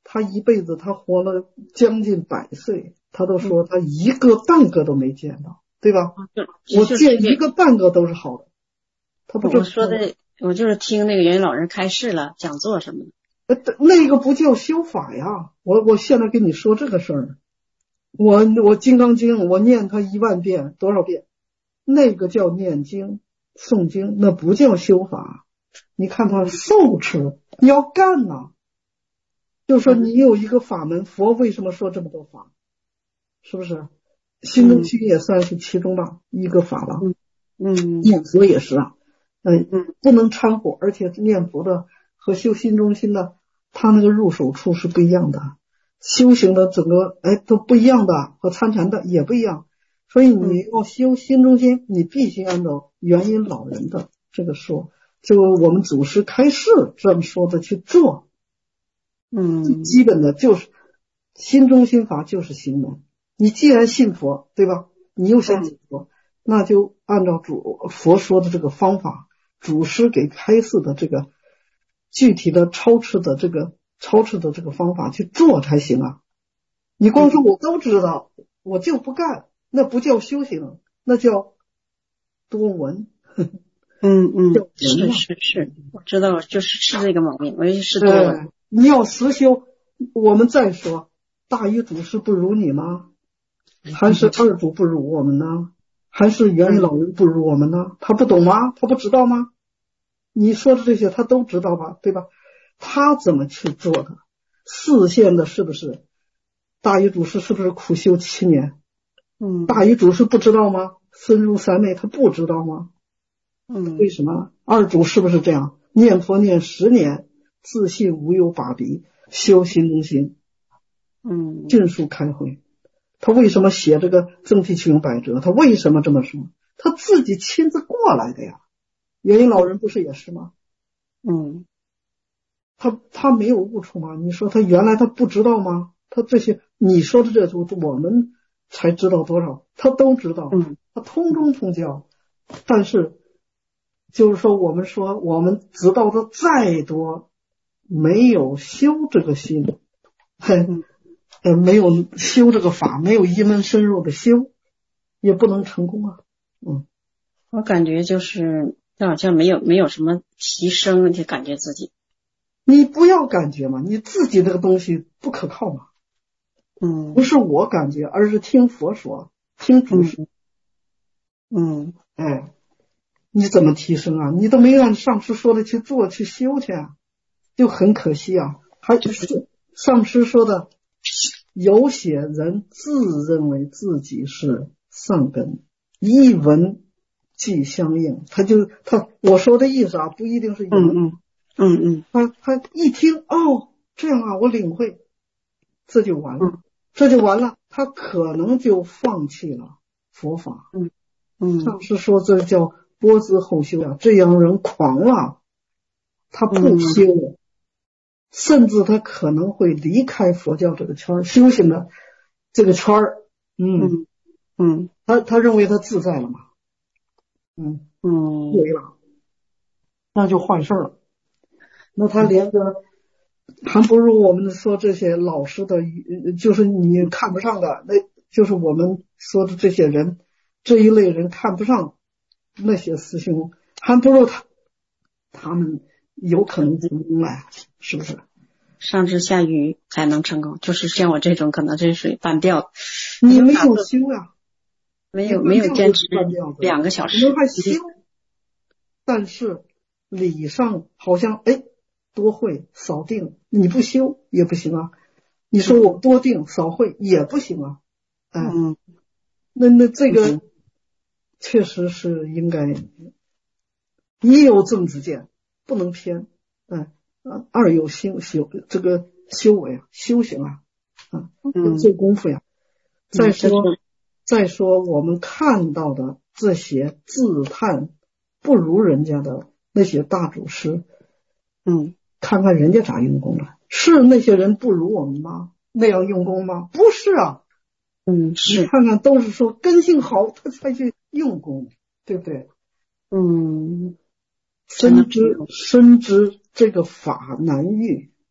他一辈子他活了将近百岁，他都说他一个半个都没见到，对吧？我见一个半个都是好的。他不我说的，我就是听那个元老人开示了，讲座什么的。 呃，那个不叫修法呀！我我现在跟你说这个事儿，我我《金刚经》我念它一万遍多少遍，那个叫念经诵经，那不叫修法。你看他受持，你要干呐、啊。就说你有一个法门，佛为什么说这么多法？是不是？心中心也算是其中吧，一个法吧。 嗯， 念佛也是啊，嗯嗯，不能掺和，而且念佛的和修心中心的，他那个入手处是不一样的，修行的整个哎都不一样的，和参禅的也不一样。所以你要修心中心，你必须按照元音老人的这个说，就我们祖师开示这么说的去做。 嗯， 最基本的就是心中心法就是行门。你既然信佛，对吧？你又想解佛，那就按照主佛说的这个方法，祖师给开示的这个具体的超持的这个超持的这个方法去做才行啊！你光说我都知道，我就不干，那不叫修行，那叫多闻。 嗯嗯，是是是，我知道，就是是这个毛病，我就是多闻。 呃你要实修，我们再说，大禹祖师不如你吗？还是二祖不如我们呢？还是元音老人不如我们呢？他不懂吗？他不知道吗？你说的这些他都知道吧，对吧？他怎么去做的？视线的是不是？大禹祖师是不是苦修七年？ 嗯， 大禹祖师不知道吗？深入三昧他不知道吗？ 嗯， 为什么？二祖是不是这样？念佛念十年，自信无有把鼻，修心中心， 嗯， 尽数开会。他为什么写这个正体启用百折？他为什么这么说？他自己亲自过来的呀。元音老人不是也是吗？ 嗯， 他他没有悟出吗？你说他原来他不知道吗？他这些你说的这些我们才知道多少，他都知道。 嗯， 他通中通教，但是就是说我们说我们知道的再多，没有修这个心，嘿。呃，没有修这个法，没有一门深入的修，也不能成功啊。嗯， 我感觉就是就好像没有没有什么提升，就感觉自己。 你不要感觉嘛，你自己这个东西不可靠嘛。 嗯， 不是我感觉，而是听佛说，听祖师。 嗯， 哎，你怎么提升啊？你都没按上师说的去做去修去啊，就很可惜啊。还就是上师说的。有些人自认为自己是上根，一闻即相应，他就他我说的意思啊，不一定是有嗯嗯嗯嗯， 他他一听哦这样啊，我领会，这就完了， 嗯、 这就完了，他可能就放弃了佛法。 嗯嗯， 上师说这叫波之后修啊，这样人狂了，他不修了。嗯，甚至他可能会离开佛教这个圈儿，修行的这个圈儿， 嗯嗯， 他他认为他自在了嘛，嗯嗯， 对了，那就坏事了。那他连个还不如我们说这些老师的，就是你看不上的，那就是我们说的这些人，这一类人看不上那些师兄，还不如他，他们有可能成功来。是不是上智下愚才能成功？就是像我这种可能这属于半吊， 你没有修呀、啊， 没有没有坚持两个小时， 我们还修，但是理上好像哎多会少定，你不修也不行啊。你说我多定少会也不行啊。哎， 嗯， 那那这个确实是应该，一有正知见，不能偏，哎。啊，二有修修这个修为啊，修行啊，啊，要做功夫呀。嗯、再说，嗯、再说我们看到的这些自叹不如人家的那些大祖师， 嗯， 看看人家咋用功了，是那些人不如我们吗？那样用功吗？不是啊， 嗯，是， 你看看都是说根性好，他才去用功，对不对？ 嗯， 深知深知这个法难遇，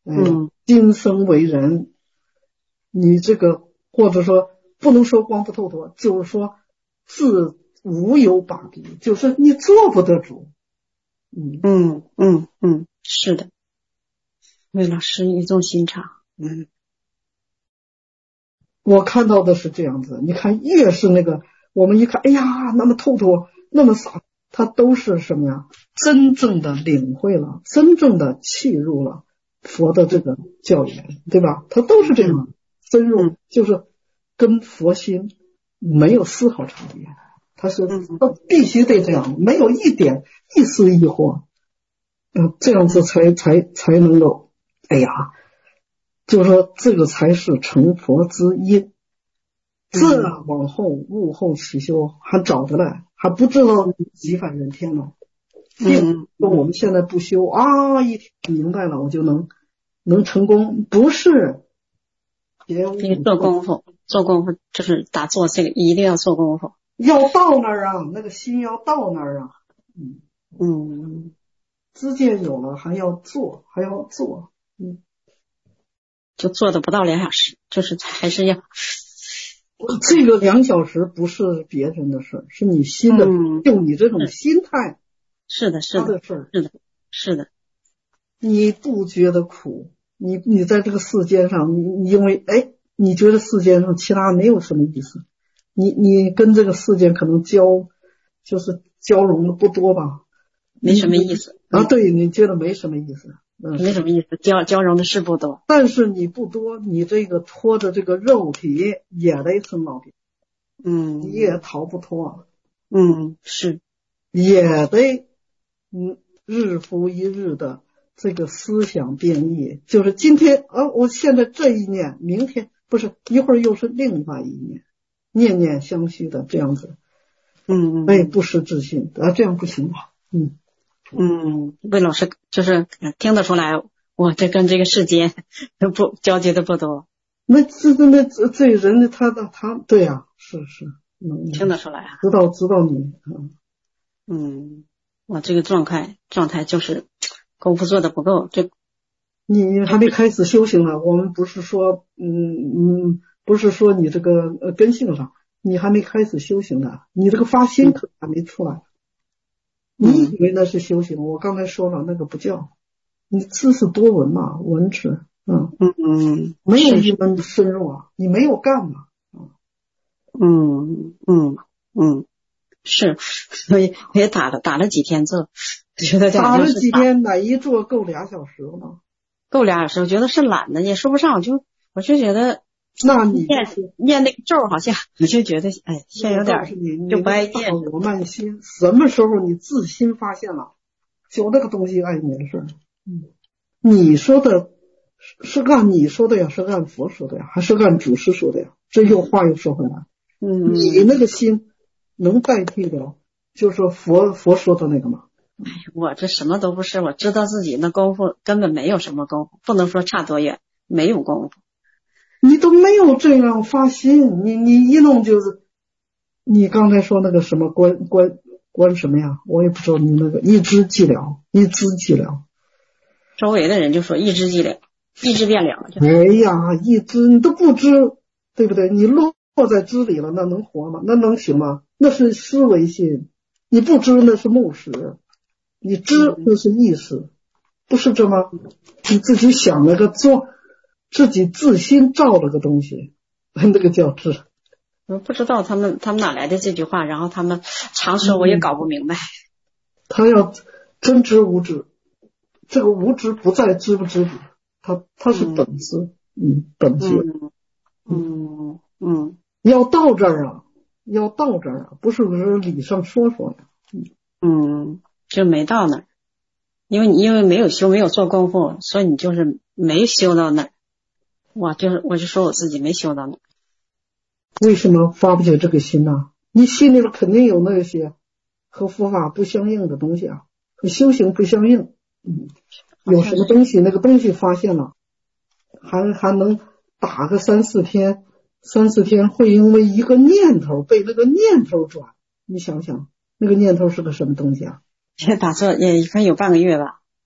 哎、 嗯， 今生为人，你这个或者说不能说光不透脱，就是说自无有把柄，就是你做不得主。嗯嗯嗯嗯，是的，魏老师语重心长。嗯， 我看到的是这样子，你看越是那个我们一看，哎呀，那么透脱，那么洒，他都是什么呀？真正的领会了，真正的契入了佛的这个教言，对吧？他都是这样，深入就是跟佛心没有丝毫差别，他是他必须得这样，没有一点一丝疑惑，嗯，这样子才才才能够，哎呀，就是说这个才是成佛之因。这往后物后起修还早得来，还不知道几反人天呢。并说我们现在不修啊，一听明白了我就能能成功，不是。别做功夫，做功夫就是打坐，这个一定要做功夫， 要到那儿啊，那个心要到那儿啊。嗯嗯， 知见有了，还要做，还要做。嗯， 就做的不到两小时，就是还是要。 这个两小时不是别人的事儿，是你心的， 嗯、 就你这种心态， 是的，是的， 事儿， 是的，是的。 你不觉得苦？你你在这个世间上，你因为哎，你觉得世间上其他没有什么意思，你你跟这个世间可能交就是交融的不多吧， 没什么意思啊。对，你觉得没什么意思。 嗯，没什么意思，交交融的事不多， 但是你不多，你这个拖着这个肉体也得生老病， 嗯， 你也逃不脱， 嗯，是， 也得嗯日复一日的这个思想变异，就是今天啊，我现在这一念，明天不是一会儿又是另外一念，念念相续的这样子， 嗯， 哎，不失自信啊，这样不行吧？嗯。 嗯，魏老师就是听得出来，我这跟这个世间不交集的不多。 那这这那这这人呢？他的他对呀、啊，是是，嗯， 听得出来啊， 知道知道你，嗯嗯，我这个状态状态就是功夫做的不够，就你还没开始修行呢。我们不是说，嗯嗯，不是说你这个呃根性上，你还没开始修行呢，你这个发心可还没出来。你以为那是修行？我刚才说了，那个不叫，你知识多闻嘛，闻持，嗯嗯嗯， 没有一门深入啊，你没有干嘛， 嗯嗯嗯，是，所以我也打了打了几天坐，觉得打了几天，哪一坐够俩小时了？ 够俩小时，我觉得是懒的，也说不上，我就我就觉得。 那你念念那个咒好像你就觉得哎，现在有点就不爱念。 我慢心，什么时候你自心发现了，就那个东西碍你的事儿。嗯，你说的是按你说的呀，是按佛说的呀，还是按祖师说的呀？这又话又说回来， 嗯， 你那个心能代替的，就是说佛佛说的那个吗？ 哎，我这什么都不是，我知道自己那功夫根本没有什么功夫，不能说差多远，没有功夫。 你都没有这样发心，你你一弄就是，你刚才说那个什么观观观什么呀？我也不知道你那个一知即了，一知即了。 周围的人就说一知即了，一知变了。 哎呀，一知你都不知，对不对？你落在知里了，那能活吗？那能行吗？那是思维心，你不知那是目识，你知那是意识，不是这吗？你自己想了个做。自己自心造了个东西，那个叫知。 我不知道他们他们哪来的这句话，然后他们常说我也搞不明白。嗯、 他要真知无知，这个无知不在知不知里，他他是本知，嗯, 嗯，本知， 嗯嗯， 要到这儿啊，要到这儿啊，不是不是理上说说呀， 嗯嗯，就没到那儿，因为你因为没有修，没有做功夫，所以你就是没修到那儿。我就是我就说我自己没修到那， 为什么发不起这个心呢、啊？你心里边肯定有那些和佛法不相应的东西啊，和修行不相应。嗯，有什么东西那个东西发现了，还还能打个三四天，三四天会因为一个念头被那个念头转。你想想，那个念头是个什么东西啊？ 这打坐也可能有半个月吧。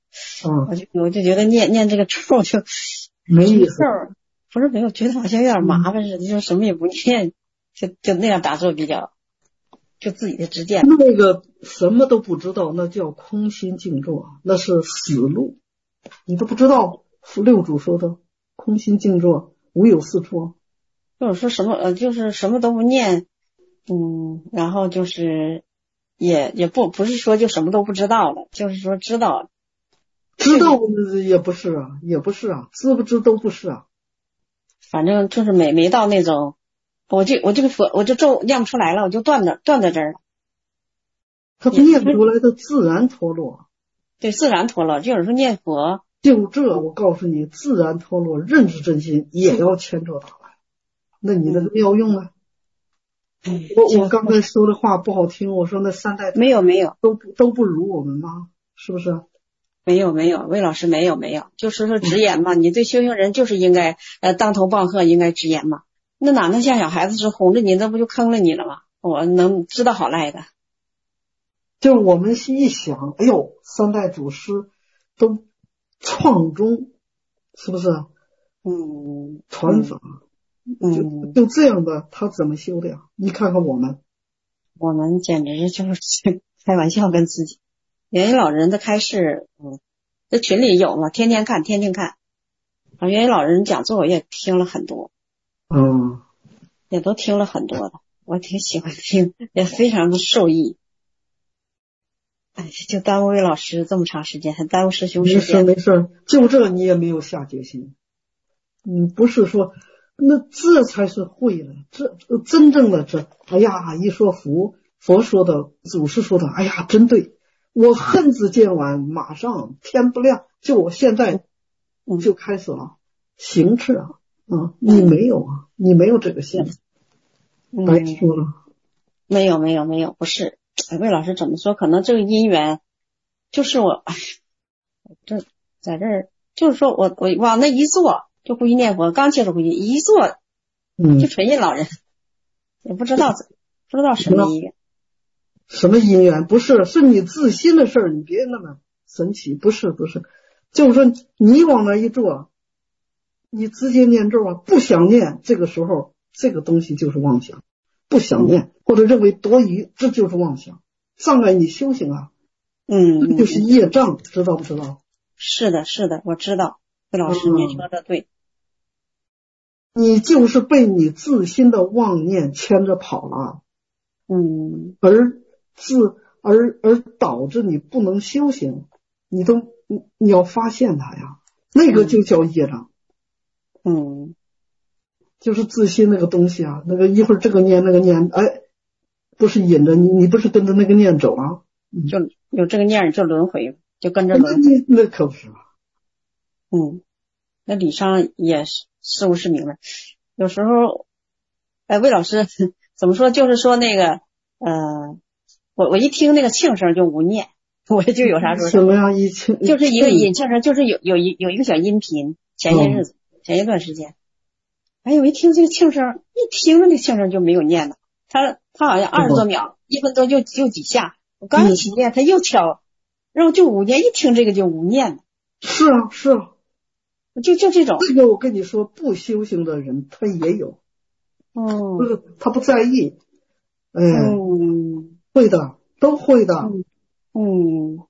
嗯， 我就我就觉得念念这个咒就没意思。 咒不是没有，觉得好像有点麻烦似的，就什么也不念，就就那样打坐比较，就自己的直见。 那个什么都不知道，那叫空心静坐，那是死路。你都不知道六祖说的空心静坐，无有是处。 就是说什么呃，就是什么都不念，嗯，然后就是也也不不是说就什么都不知道了，就是说知道， 知道也不是啊，也不是啊，知不知都不是啊。 反正就是没没到那种，我这我这个佛我这咒念不出来了，我就断的断在这儿了。 他念出来的自然脱落， 对，自然脱落。就有时候念佛， 就这我告诉你，自然脱落，认识真心也要牵着打来。那你那个妙用啊？ 嗯、 我我刚才说的话不好听，我说那三代没有没有都不都不如我们吗？是不是？ 没有没有，魏老师没有没有，就是说直言嘛，你对修行人就是应该呃当头棒喝，应该直言嘛。那哪能像小孩子是哄着你，那不就坑了你了吗？我能知道好赖的。 就是我们一想，哎呦，三代祖师都创宗，是不是？ 嗯， 传法， 嗯， 就就这样的，他怎么修的呀？你看看我们， 我们简直就是开玩笑跟自己。元一老人的开示，嗯，这群里有嘛，天天看，天天看。啊，元一老人讲座我也听了很多， 嗯， 也都听了很多的，我挺喜欢听，也非常的受益。哎，就耽误魏老师这么长时间，还耽误师兄时间。 没事没事，就这你也没有下决心。嗯，不是说，那这才是会了，这真正的这，哎呀，一说佛，佛说的，祖师说的，哎呀，真对。我恨字见完，马上天不亮，就我现在就开始了行持啊啊！你没有啊，你没有这个心，白说了。 没有没有没有，不是。哎，魏老师怎么说？可能这个因缘，就是我，哎，这在这儿，就是说我我往那一坐就回去念佛，刚接触回去一坐， 嗯， 就纯印老人，也不知道不知道什么因缘。 什么因缘？不是，是你自心的事儿，你别那么神奇。不是不是，就是说你往那一坐，你直接念咒啊，不想念，这个时候这个东西就是妄想，不想念或者认为多余，这就是妄想，障碍你修行啊。 嗯， 这就是业障，知道不知道？ 是的，是的，我知道，魏老师您说的对。 你就是被你自心的妄念牵着跑了， 嗯， 而自而而导致你不能修行，你都你你要发现它呀，那个就叫业障。 嗯， 就是自心那个东西啊，那个一会儿这个念那个念，哎，不是引着你，你不是跟着那个念走啊？ 就有这个念就轮回，就跟着轮回。 那那可不是吧？ 嗯，那理上也是事物是明白。有时候，哎，魏老师怎么说？就是说那个，呃，我我一听那个庆声就无念，我就有啥说什么呀？一庆就是一个音庆声，就是有有一有一个小音频，前些日子、嗯、前一段时间，哎，我一听这个庆声，一听那个庆声就没有念了。他他好像二十多秒，嗯、一分多就就几下，我刚一起念，他又敲，然后就无念，一听这个就无念了。 是啊，是啊。 就就这种， 这个我跟你说，不修行的人他也有， 嗯， 不是他不在意，哎， 嗯， 会的，都会的， 嗯，嗯，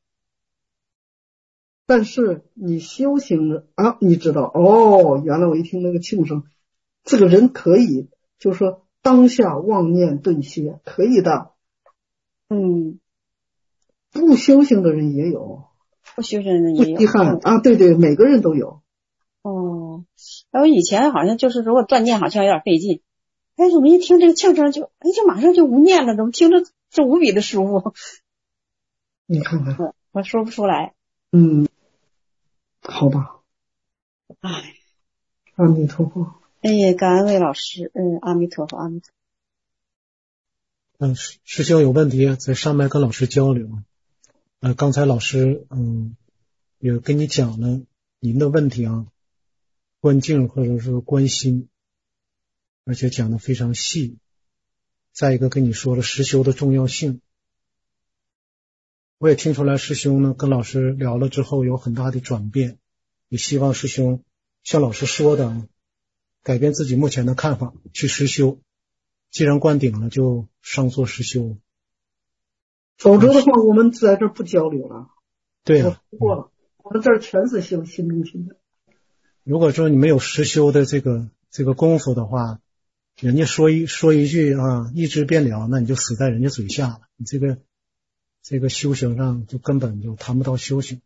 但是你修行了啊，你知道哦，原来我一听那个庆声，这个人可以，就是说当下妄念顿歇，可以的， 嗯， 不修行的人也有， 不修行的人也有， 不稀罕、嗯、啊，对对，每个人都有。 哦，哎，我以前好像就是如果断念好像有点费劲，哎，怎么一听这个庆声就，哎，就马上就无念了，怎么听着就无比的舒服？ 你看看， 我我说不出来。 嗯，好吧。 哎， 阿弥陀佛。 哎呀，感恩魏老师，嗯，阿弥陀佛，阿弥陀佛。 嗯，师兄有问题在上面跟老师交流。呃，刚才老师嗯也跟你讲了您的问题啊。观境或者说观心，而且讲的非常细。再一个跟你说了实修的重要性， 我也听出来师兄呢跟老师聊了之后有很大的转变，也希望师兄像老师说的改变自己目前的看法，去实修，既然灌顶了就上座实修， 否则的话我们在这儿不交流了。 对啊， 我说过了，我们这儿全是修心中心的。 如果说你没有实修的这个这个功夫的话，人家说一说一句啊，意志变了，那你就死在人家嘴下了，你这个这个修行上就根本就谈不到修行。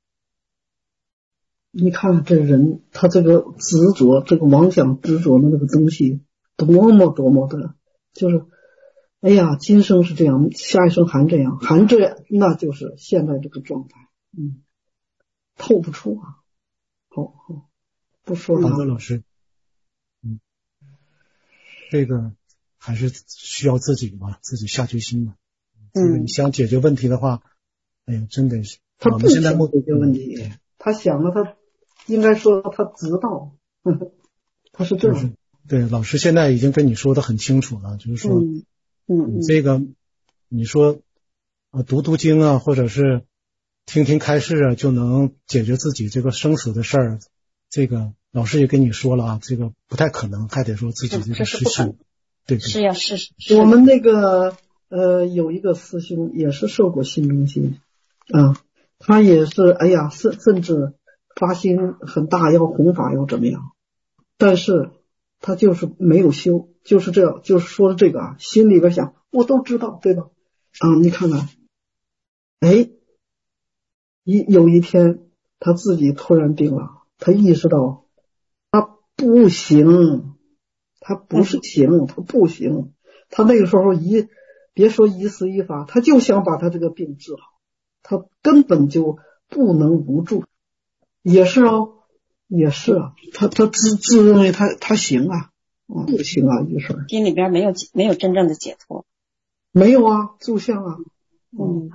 你看这人他这个执着，这个妄想执着的那个东西多么多么的，就是哎呀今生是这样，下一生还这样，还这样，那就是现在这个状态。嗯，透不出啊。好好不说了。 好的老师，嗯，这个还是需要自己吧，自己下决心吧。嗯，你想解决问题的话，哎呀，真的是他不想解决问题，嗯、他想了，他应该说他知道，呵呵他是这样。 对，老师现在已经跟你说的很清楚了，就是说， 嗯嗯， 你这个你说啊读读经啊，或者是听听开示啊，就能解决自己这个生死的事儿，这个老师也跟你说了啊，这个不太可能，还得说自己这个实修，对对， 是要试试。 我们那个呃有一个师兄也是受过心中心啊，他也是哎呀甚甚至发心很大，要弘法要怎么样，但是他就是没有修，就是这样，就是说的这个啊，心里边想我都知道，对吧？啊，你看看，哎，一有一天他自己突然病了，他意识到他不行，他不是行，他不行，他那个时候一别说一时一法，他就想把他这个病治好，他根本就不能无助。也是哦，也是啊，他他自自认为他他行啊，嗯，不行啊，于是心里边没有没有真正的解脱， 没有啊，住相啊， 嗯，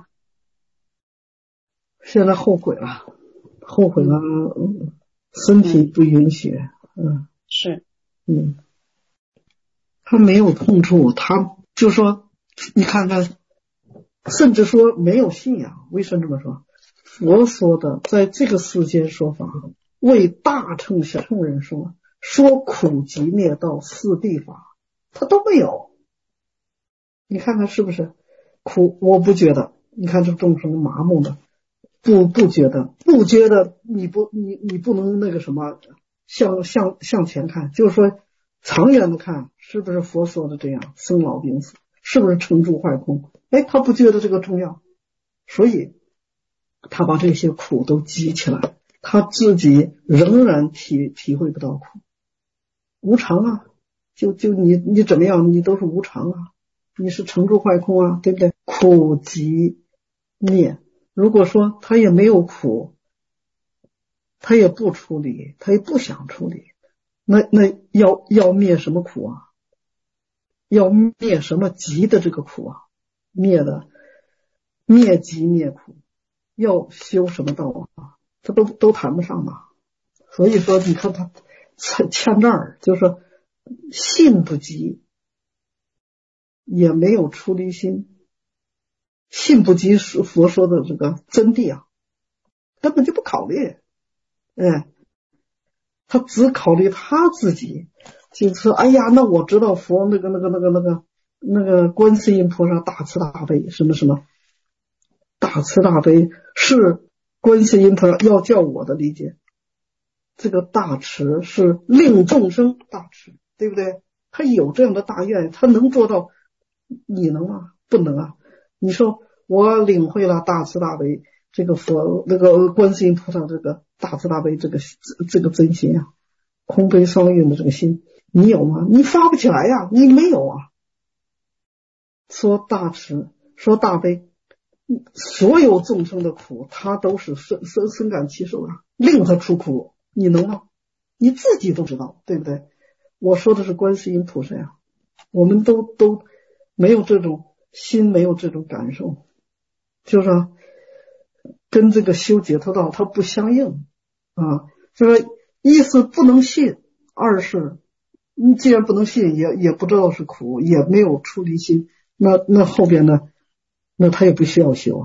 现在后悔了，后悔了，嗯，身体不允许，嗯， 是， 嗯，他没有痛处，他就说，你看看，甚至说没有信仰，为什么这么说？佛说的，在这个世间说法，为大乘小乘人说，说苦集灭道四谛法，他都没有。你看看是不是苦？我不觉得。你看这众生麻木的，不不觉得，不觉得，你不你你不能那个什么，向向向前看，就是说长远的看，是不是佛说的这样，生老病死，是不是成住坏空？哎，他不觉得这个重要，所以他把这些苦都积起来，他自己仍然体体会不到苦，无常啊，就就你你怎么样，你都是无常啊，你是成住坏空啊，对不对？苦集灭，如果说他也没有苦，他也不处理，他也不想处理，那那要要灭什么苦啊？要灭什么集的这个苦啊？灭的灭集灭苦。要修什么道啊？他都都谈不上嘛。所以说，你看他欠这儿，就是信不及，也没有出离心，信不及是佛说的这个真谛啊，根本就不考虑。哎，他只考虑他自己，就是说，哎呀，那我知道佛那个那个那个那个那个观世音菩萨大慈大悲，什么什么。大慈大悲是观世音菩萨要叫我的理解，这个大慈是令众生大慈，对不对？他有这样的大愿，他能做到，你能吗？不能啊！你说我领会了大慈大悲，这个佛那个观世音菩萨这个大慈大悲这个这个真心啊，空悲双运的这个心，你有吗？你发不起来呀、啊，你没有啊！说大慈，说大悲。所有众生的苦，他都是深深深感其受啊，令他出苦，你能吗？你自己都知道，对不对？我说的是观世音菩萨呀，我们都都没有这种心，没有这种感受，就是说跟这个修解脱道它不相应啊。就是一是不能信，二是你既然不能信，也也不知道是苦，也没有出离心，那那后边呢？那他也不需要修啊，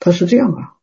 他是这样啊。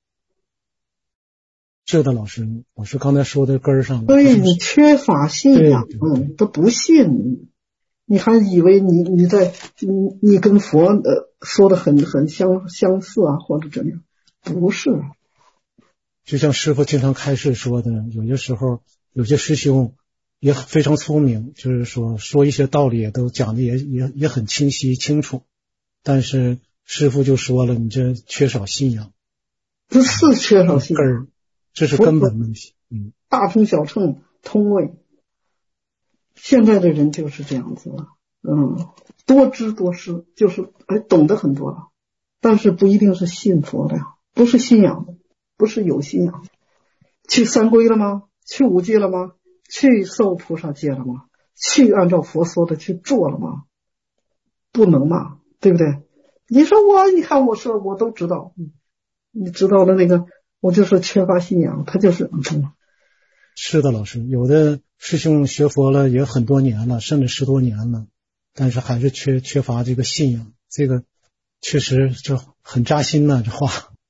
是的，老师，老师刚才说的根儿上了。 对，你缺乏信仰， 对对对嗯，他不信，你还以为你你在你你跟佛呃说的很很相相似啊，或者怎样？不是。 就像师父经常开示说的，有些时候有些师兄也非常聪明，就是说说一些道理也都讲的也也也很清晰清楚，但是师父就说了，你这缺少信仰。 不是缺少信仰， 根儿，这是根本问题。嗯， 大乘小乘通位，现在的人就是这样子了。嗯，多知多识，就是哎懂得很多了，但是不一定是信佛的呀，不是信仰的，不是有信仰。去三皈了吗？去五戒了吗？去受菩萨戒了吗？去按照佛说的去做了吗？不能嘛，对不对？你说我，你看我说我都知道，你知道的那个，我就是缺乏信仰，他就是。嗯、 是的，老师，有的师兄学佛了也很多年了，甚至十多年了，但是还是缺缺乏这个信仰，这个确实就很扎心呐，这话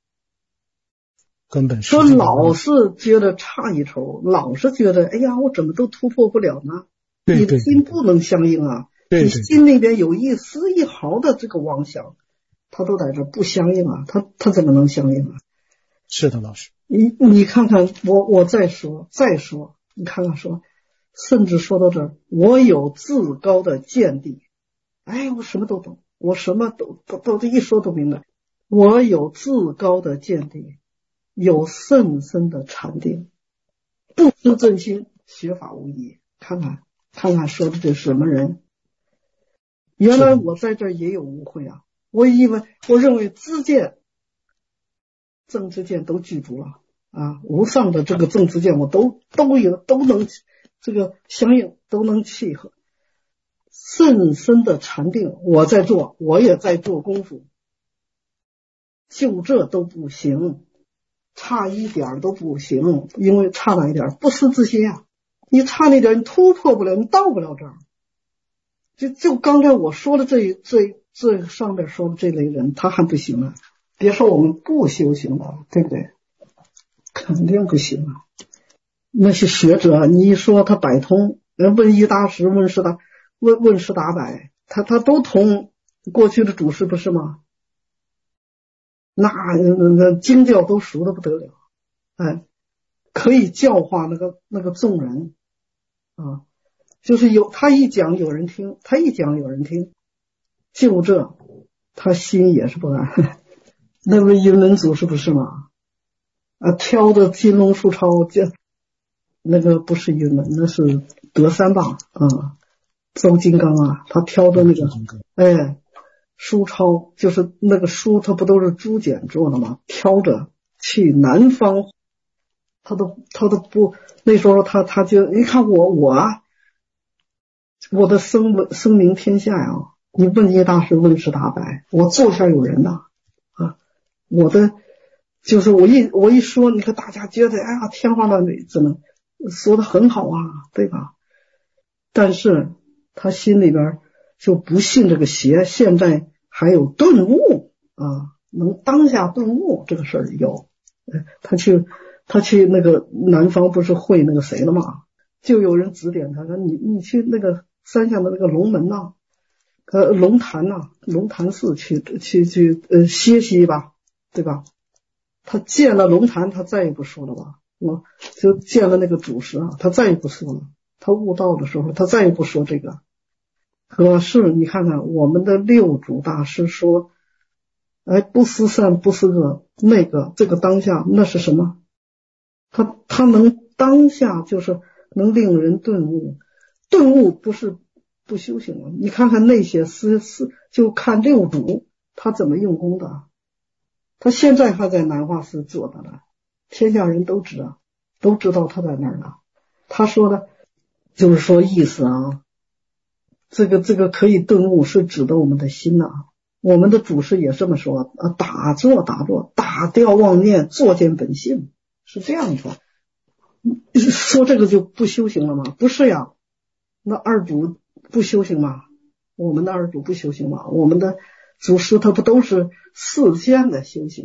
根本是说老是觉得差一筹，老是觉得哎呀，我怎么都突破不了呢？ 对对对， 你的心不能相应啊， 对对对， 你心里边有一丝一毫的这个妄想，他都在这不相应啊，他他怎么能相应啊？ 是的，老师， 你你看看我我再说再说，你看看说，甚至说到这儿，我有至高的见地，哎，我什么都懂，我什么都都都一说都明白，我有至高的见地，有甚深的禅定，不知真心，学法无益。看看看看说的这什么人？原来我在这儿也有误会啊！我以为我认为知见、正知见都具足了啊，无上的这个正知见我都都有都能这个相应，都能契合。甚深的禅定我在做，我也在做功夫，就这都不行，差一点都不行，因为差那一点不失自心啊！你差那点，你突破不了，你到不了这儿。就就刚才我说的这这这上面说的这类人，他还不行啊！别说我们不修行了，对不对？肯定不行啊！那些学者，你一说他百通，问一大十，问十大，问问十大百，他他都通过去的祖师，不是吗？那那经教都熟的不得了，哎，可以教化那个那个众人啊，就是有他一讲有人听，他一讲有人听，就这他心也是不安。那位云门祖师不是吗？啊，挑的金龙书抄，这那个不是云门，那是德三吧？啊，周金刚啊，他挑的那个，哎。书抄就是那个书，它不都是朱简做的吗？挑着去南方，他都他都不那时候他他就你看我我啊，我的声闻声名天下呀！你问一大师问十大百，我座下有人呐啊！我的就是我一我一说，你看大家觉得哎呀天花乱坠，怎么说的很好啊，对吧？但是他心里边就不信这个邪，现在还有顿悟啊，能当下顿悟这个事儿有。他去他去那个南方不是会那个谁了吗？就有人指点他说你你去那个山下的那个龙门呐、啊，呃龙潭呐、啊，龙潭寺去去去呃歇息吧，对吧？他见了龙潭，他再也不说了吧？我就见了那个祖师啊，他再也不说了。他悟道的时候，他再也不说这个。可是你看看我们的六祖大师说，哎，不思善不思恶，那个这个当下那是什么？他他能当下就是能令人顿悟，顿悟不是不修行了。你看看那些师师，就看六祖他怎么用功的，他现在还在南华寺做的了，天下人都知道，都知道他在那儿呢。他说的就是说意思啊，这个这个可以顿悟是指的我们的心呐、啊。我们的祖师也这么说啊，打坐打坐，打掉妄念，坐见本性，是这样说。说这个就不修行了吗？不是呀，那二祖不修行吗？我们的二祖不修行吗？我们的祖师他不都是世间的修行吗？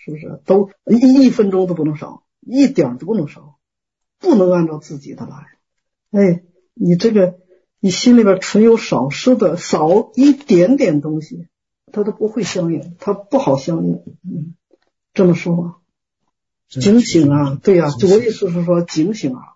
是不是？都一一分钟都不能少，一点都不能少，不能按照自己的来。哎，你这个你心里边存有少失的，少一点点东西，它都不会相应，它不好相应。嗯，这么说吧，警醒啊，对呀、啊，我意思是说警醒啊。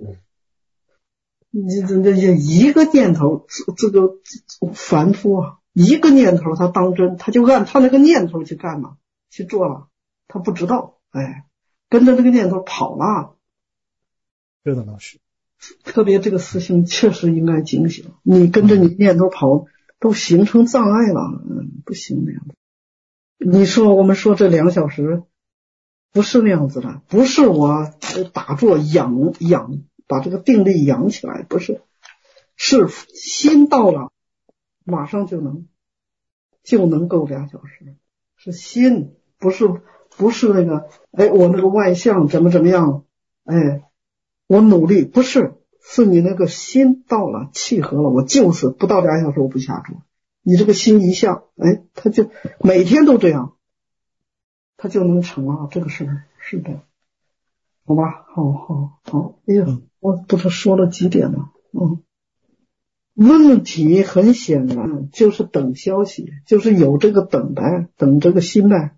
你这这这一个念头，这个凡夫啊，一个念头他当真，他就按他那个念头去干嘛，去做了，他不知道，哎，跟着这个念头跑了。 是的，老师。 特别这个师兄确实应该警醒，你跟着你念头跑，都形成障碍了，嗯，不行那样子。你说我们说这两小时不是那样子的，不是我打坐养养。把这个定力养起来，不是，是心到了，马上就能就能够俩小时，是心，不是不是那个，哎，我那个外向怎么怎么样，哎，我努力，不是，是你那个心到了，契合了，我就是不到俩小时我不下桌，你这个心一下，哎，他就每天都这样，他就能成啊，这个事儿是的。好吧，好好好，哎呀，我不是说了几点了？嗯，问题很显然就是等消息，就是有这个等待，等这个心呗。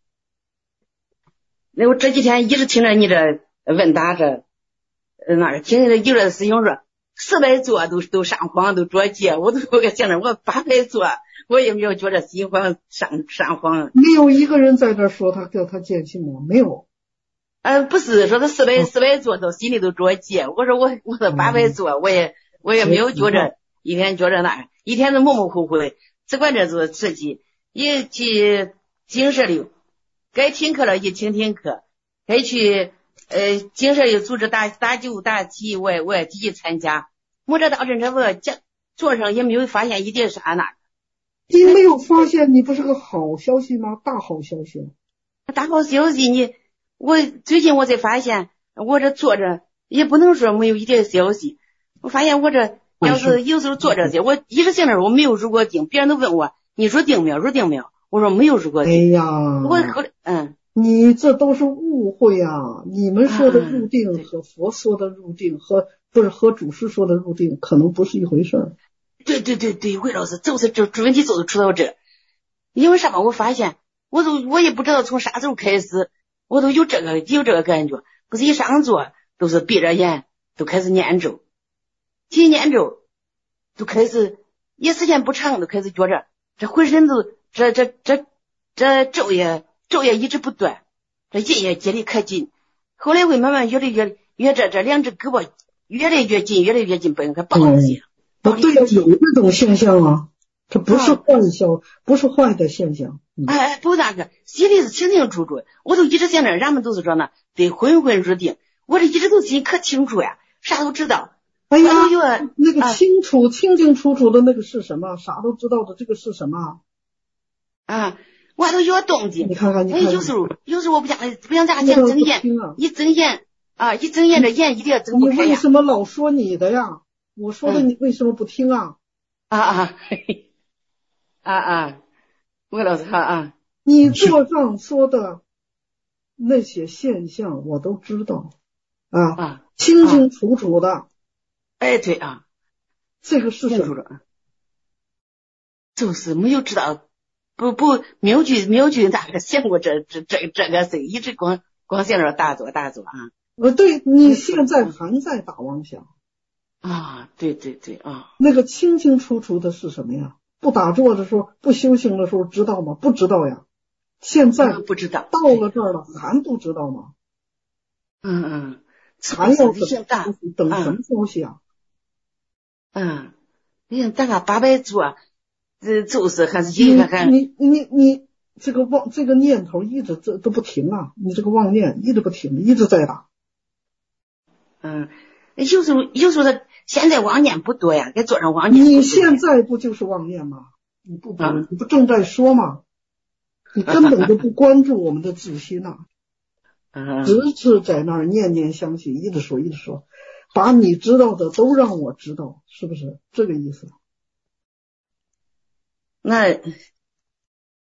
那我这几天一直听着你这问答这，呃，那听着有的师兄说四百座都都上荒都着急，我都我个想着我八百座，我也没有觉得心慌上上荒。 没有一个人在这说他叫他见性吗？没有。 呃，不是说他四百四百座都心里都着急，我说我我说八百座，我也我也没有觉着一天觉着那一天都模模糊糊的，只管这做自己，也去精神里该听课了就听听课，该去呃精神里组织打打九打七，我也我也积极参加。我这到这这个讲桌上也没有发现一点啥那。 你没有发现你不是个好消息吗？大好消息。 大好消息你。我最近我才发现，我这坐着也不能说没有一点消息。我发现我这要是有时候坐着去，我一直性的我没有入过定，别人都问我你入定没有？入定没有？我说没有入过定。 哎呀， 我后来嗯， 你这都是误会啊！你们说的入定和佛说的入定和不是和祖师说的入定可能不是一回事儿。 对对对对，魏老师就是这这问题就是出到这，因为啥嘛？我发现我都我也不知道从啥时候开始。我都有这个有这个感觉，不是一上座都是闭着眼都开始念咒，一念咒都开始也时间不长，都开始觉着这浑身都这这这这咒也咒也一直不断，这印也接的可紧，后来会慢慢越来越越这这两只胳膊越来越近越来越近，本可绑起。 嗯，对呀，有这种现象啊，这不是坏消，不是坏的现象。 嗯、哎，不那个，心里是清清楚楚，我都一直想着，人们都是说呢，得昏昏入定，我这一直都心可清楚呀，啥都知道。 哎呀，那个清楚、啊、清清楚楚的那个是什么？啥都知道的这个是什么？ 啊，我都有动静。 你看看，你看看。 哎，有时候有时候我不想不想咋想睁眼，一睁眼啊，一睁眼这眼一定要睁不开呀。 你为什么老说你的呀？我说的你为什么不听啊？ 嗯、啊啊嘿嘿啊啊！魏老师好啊， 你座上说的那些现象我都知道啊， 啊清清楚楚的。 啊、哎，对啊， 这个是什么？ 就是没有知道，不不没有去没有去哪个想过这这这这个事，一直光光想着打坐打坐啊。 呃，对，你现在还在打妄想啊？对对对啊， 那个清清楚楚的是什么呀？不打坐的时候，不修行的时候知道吗？不知道呀。现在不知道， 到了这儿了还不知道吗？ 嗯嗯， 还要等等什么消息啊？ 嗯，你看咱个八百座，这就是还是一个还你你你你这个妄这个念头一直这都不停啊！你这个妄念一直不停，一直在打。 嗯，有时候有时候他现在妄念不多呀，该做上妄念。 你现在不就是妄念吗？你不不、啊、你不正在说吗？你根本就不关注我们的自心呐、啊，只是在那儿念念相续，一直说一直说，把你知道的都让我知道，是不是这个意思？ 那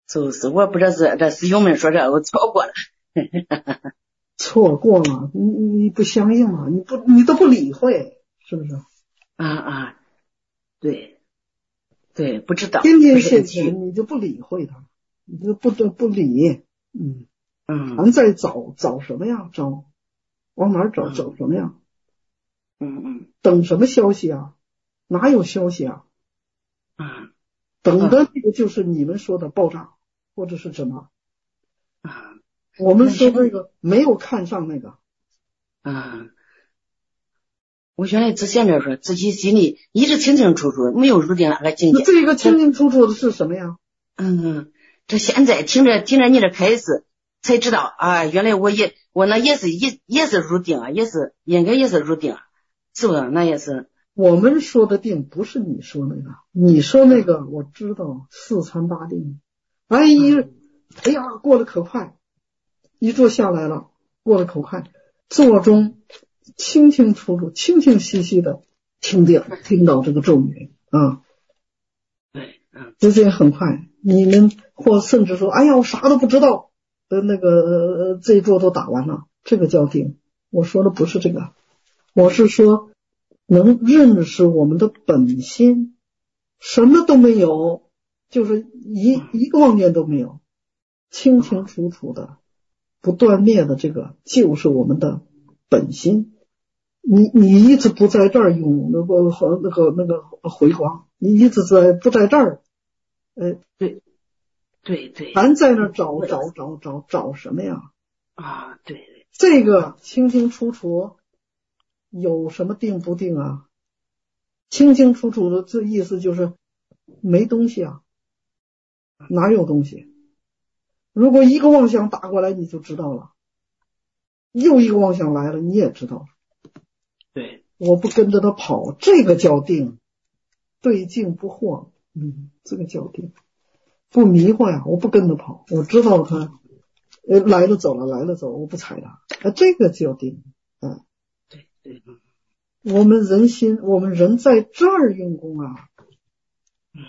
就是我不知道是这师兄们说这我错过了。 错过了，你你不相应了，你不你都不理会，是不是？ 啊啊，对对，不知道。 天天现前，你就不理会他，你就不得不理，嗯嗯。 咱在找找什么呀？找往哪儿找？找什么呀？ 嗯嗯。 等什么消息啊？哪有消息啊？ 嗯。 等的这个就是你们说的爆炸，或者是什么？ 啊。 我们说这个没有看上那个。 嗯。我原来之前这说自己心里一直清清楚楚，没有入定那个境界。 这个清清楚楚的是什么呀？ 嗯，这现在听着听着你这开始才知道啊，原来我也我那也是也也是入定啊，也是应该也是入定啊，是不是？那也是。 我们说的定不是你说那个，你说那个我知道四禅八定。哎一哎呀，过得可快，一坐下来了，过得可快，坐中清清楚楚、清清晰晰的听见听到这个咒语啊， 对，嗯， 时间很快。你们或甚至说，哎呀，我啥都不知道，呃，那个呃这一桌都打完了，这个叫定。我说的不是这个，我是说能认识我们的本心，什么都没有，就是一一个妄念都没有，清清楚楚的不断灭的，这个就是我们的本心。你你一直不在这儿用那个和那个那个回光，你一直在不在这儿，呃， 对对对， 咱在那找找找找找什么呀？ 啊，对， 这个清清楚楚，有什么定不定啊？清清楚楚的，这意思就是没东西啊，哪有东西？如果一个妄想打过来，你就知道了；又一个妄想来了，你也知道了。 对， 我不跟着他跑，这个叫定，对境不惑，嗯，这个叫定，不迷惑呀，我不跟着跑，我知道他，呃，来了走了，来了走了，我不睬他，啊，这个叫定，啊， 对对， 我们人心，我们人在这儿用功啊， 嗯，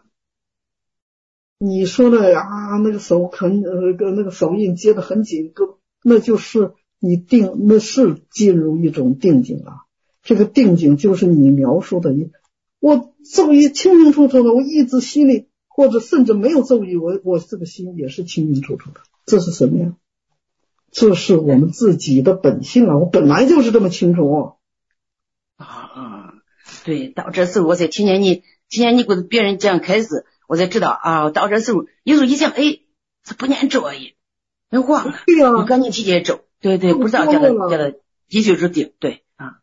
你说的啊，那个手很呃那个手印接得很紧，那就是你定，那是进入一种定境啊。这个定境就是你描述的，我咒语清清楚楚的，我一直心里，或者甚至没有咒语，我我这个心也是清清楚楚的。这是什么呀？这是我们自己的本性啊！我本来就是这么清楚。 啊啊，对，到这时候我才听见你，听见你跟别人讲开始，我才知道啊，到这时候有时候一想，哎，这不念咒语，那忘了， 对呀、啊， 你赶紧提起咒，对对，不知道叫他叫他继续入定，对啊。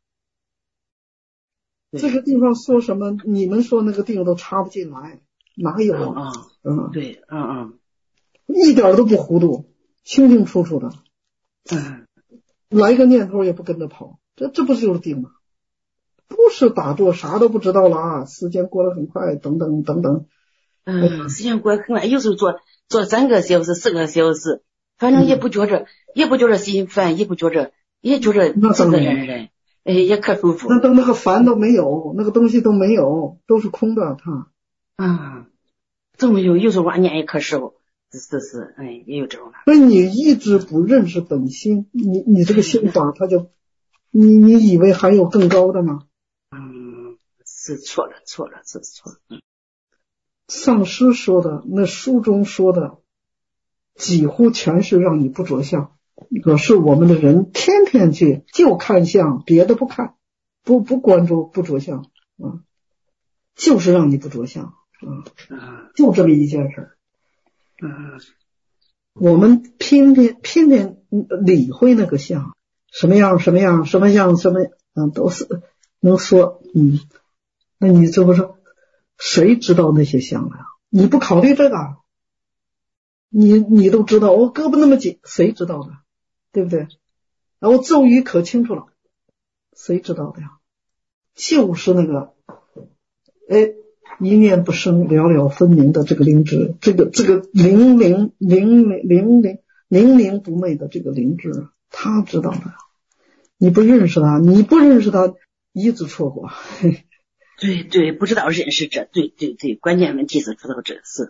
这个地方说什么？你们说那个定都插不进来，哪有啊？ 嗯， 嗯对，嗯嗯， 一点都不糊涂，清清楚楚的。 嗯， 来个念头也不跟着跑，这这不就是定吗？不是打坐啥都不知道了啊，时间过得很快，等等等等。 嗯，时间过得很快，有时候做做三个小时、四个小时，反正也不觉着，嗯、也不觉着心烦，也不觉着，也觉着自自然然。哎，也可舒服。 那都那个烦都没有，那个东西都没有，都是空的。它， 啊，这么有有时候晚年也可舒服，是是是，哎，也有这种的。 所以你一直不认识本心，你你这个心法，它就，你你以为还有更高的吗？ 嗯，是错了，错了，是错了。嗯， 上师说的，那书中说的，几乎全是让你不着相。可是我们的人天天去就看相，别的不看，不不关注不着相啊，就是让你不着相啊，就这么一件事。 嗯， 我们偏偏偏偏理会那个相，什么样什么样什么样什么嗯都是能说嗯，那你这不是谁知道那些相啊？你不考虑这个，你你都知道，我胳膊那么紧，谁知道的？对不对？然后咒语可清楚了，谁知道的呀？就是那个，哎，一念不生，了了分明的这个灵智，这个这个灵灵灵灵灵灵灵灵不昧的这个灵智，他知道的。你不认识他，你不认识他，一直错过。 对对，不知道认识这，对对对，关键问题是知道这，是是。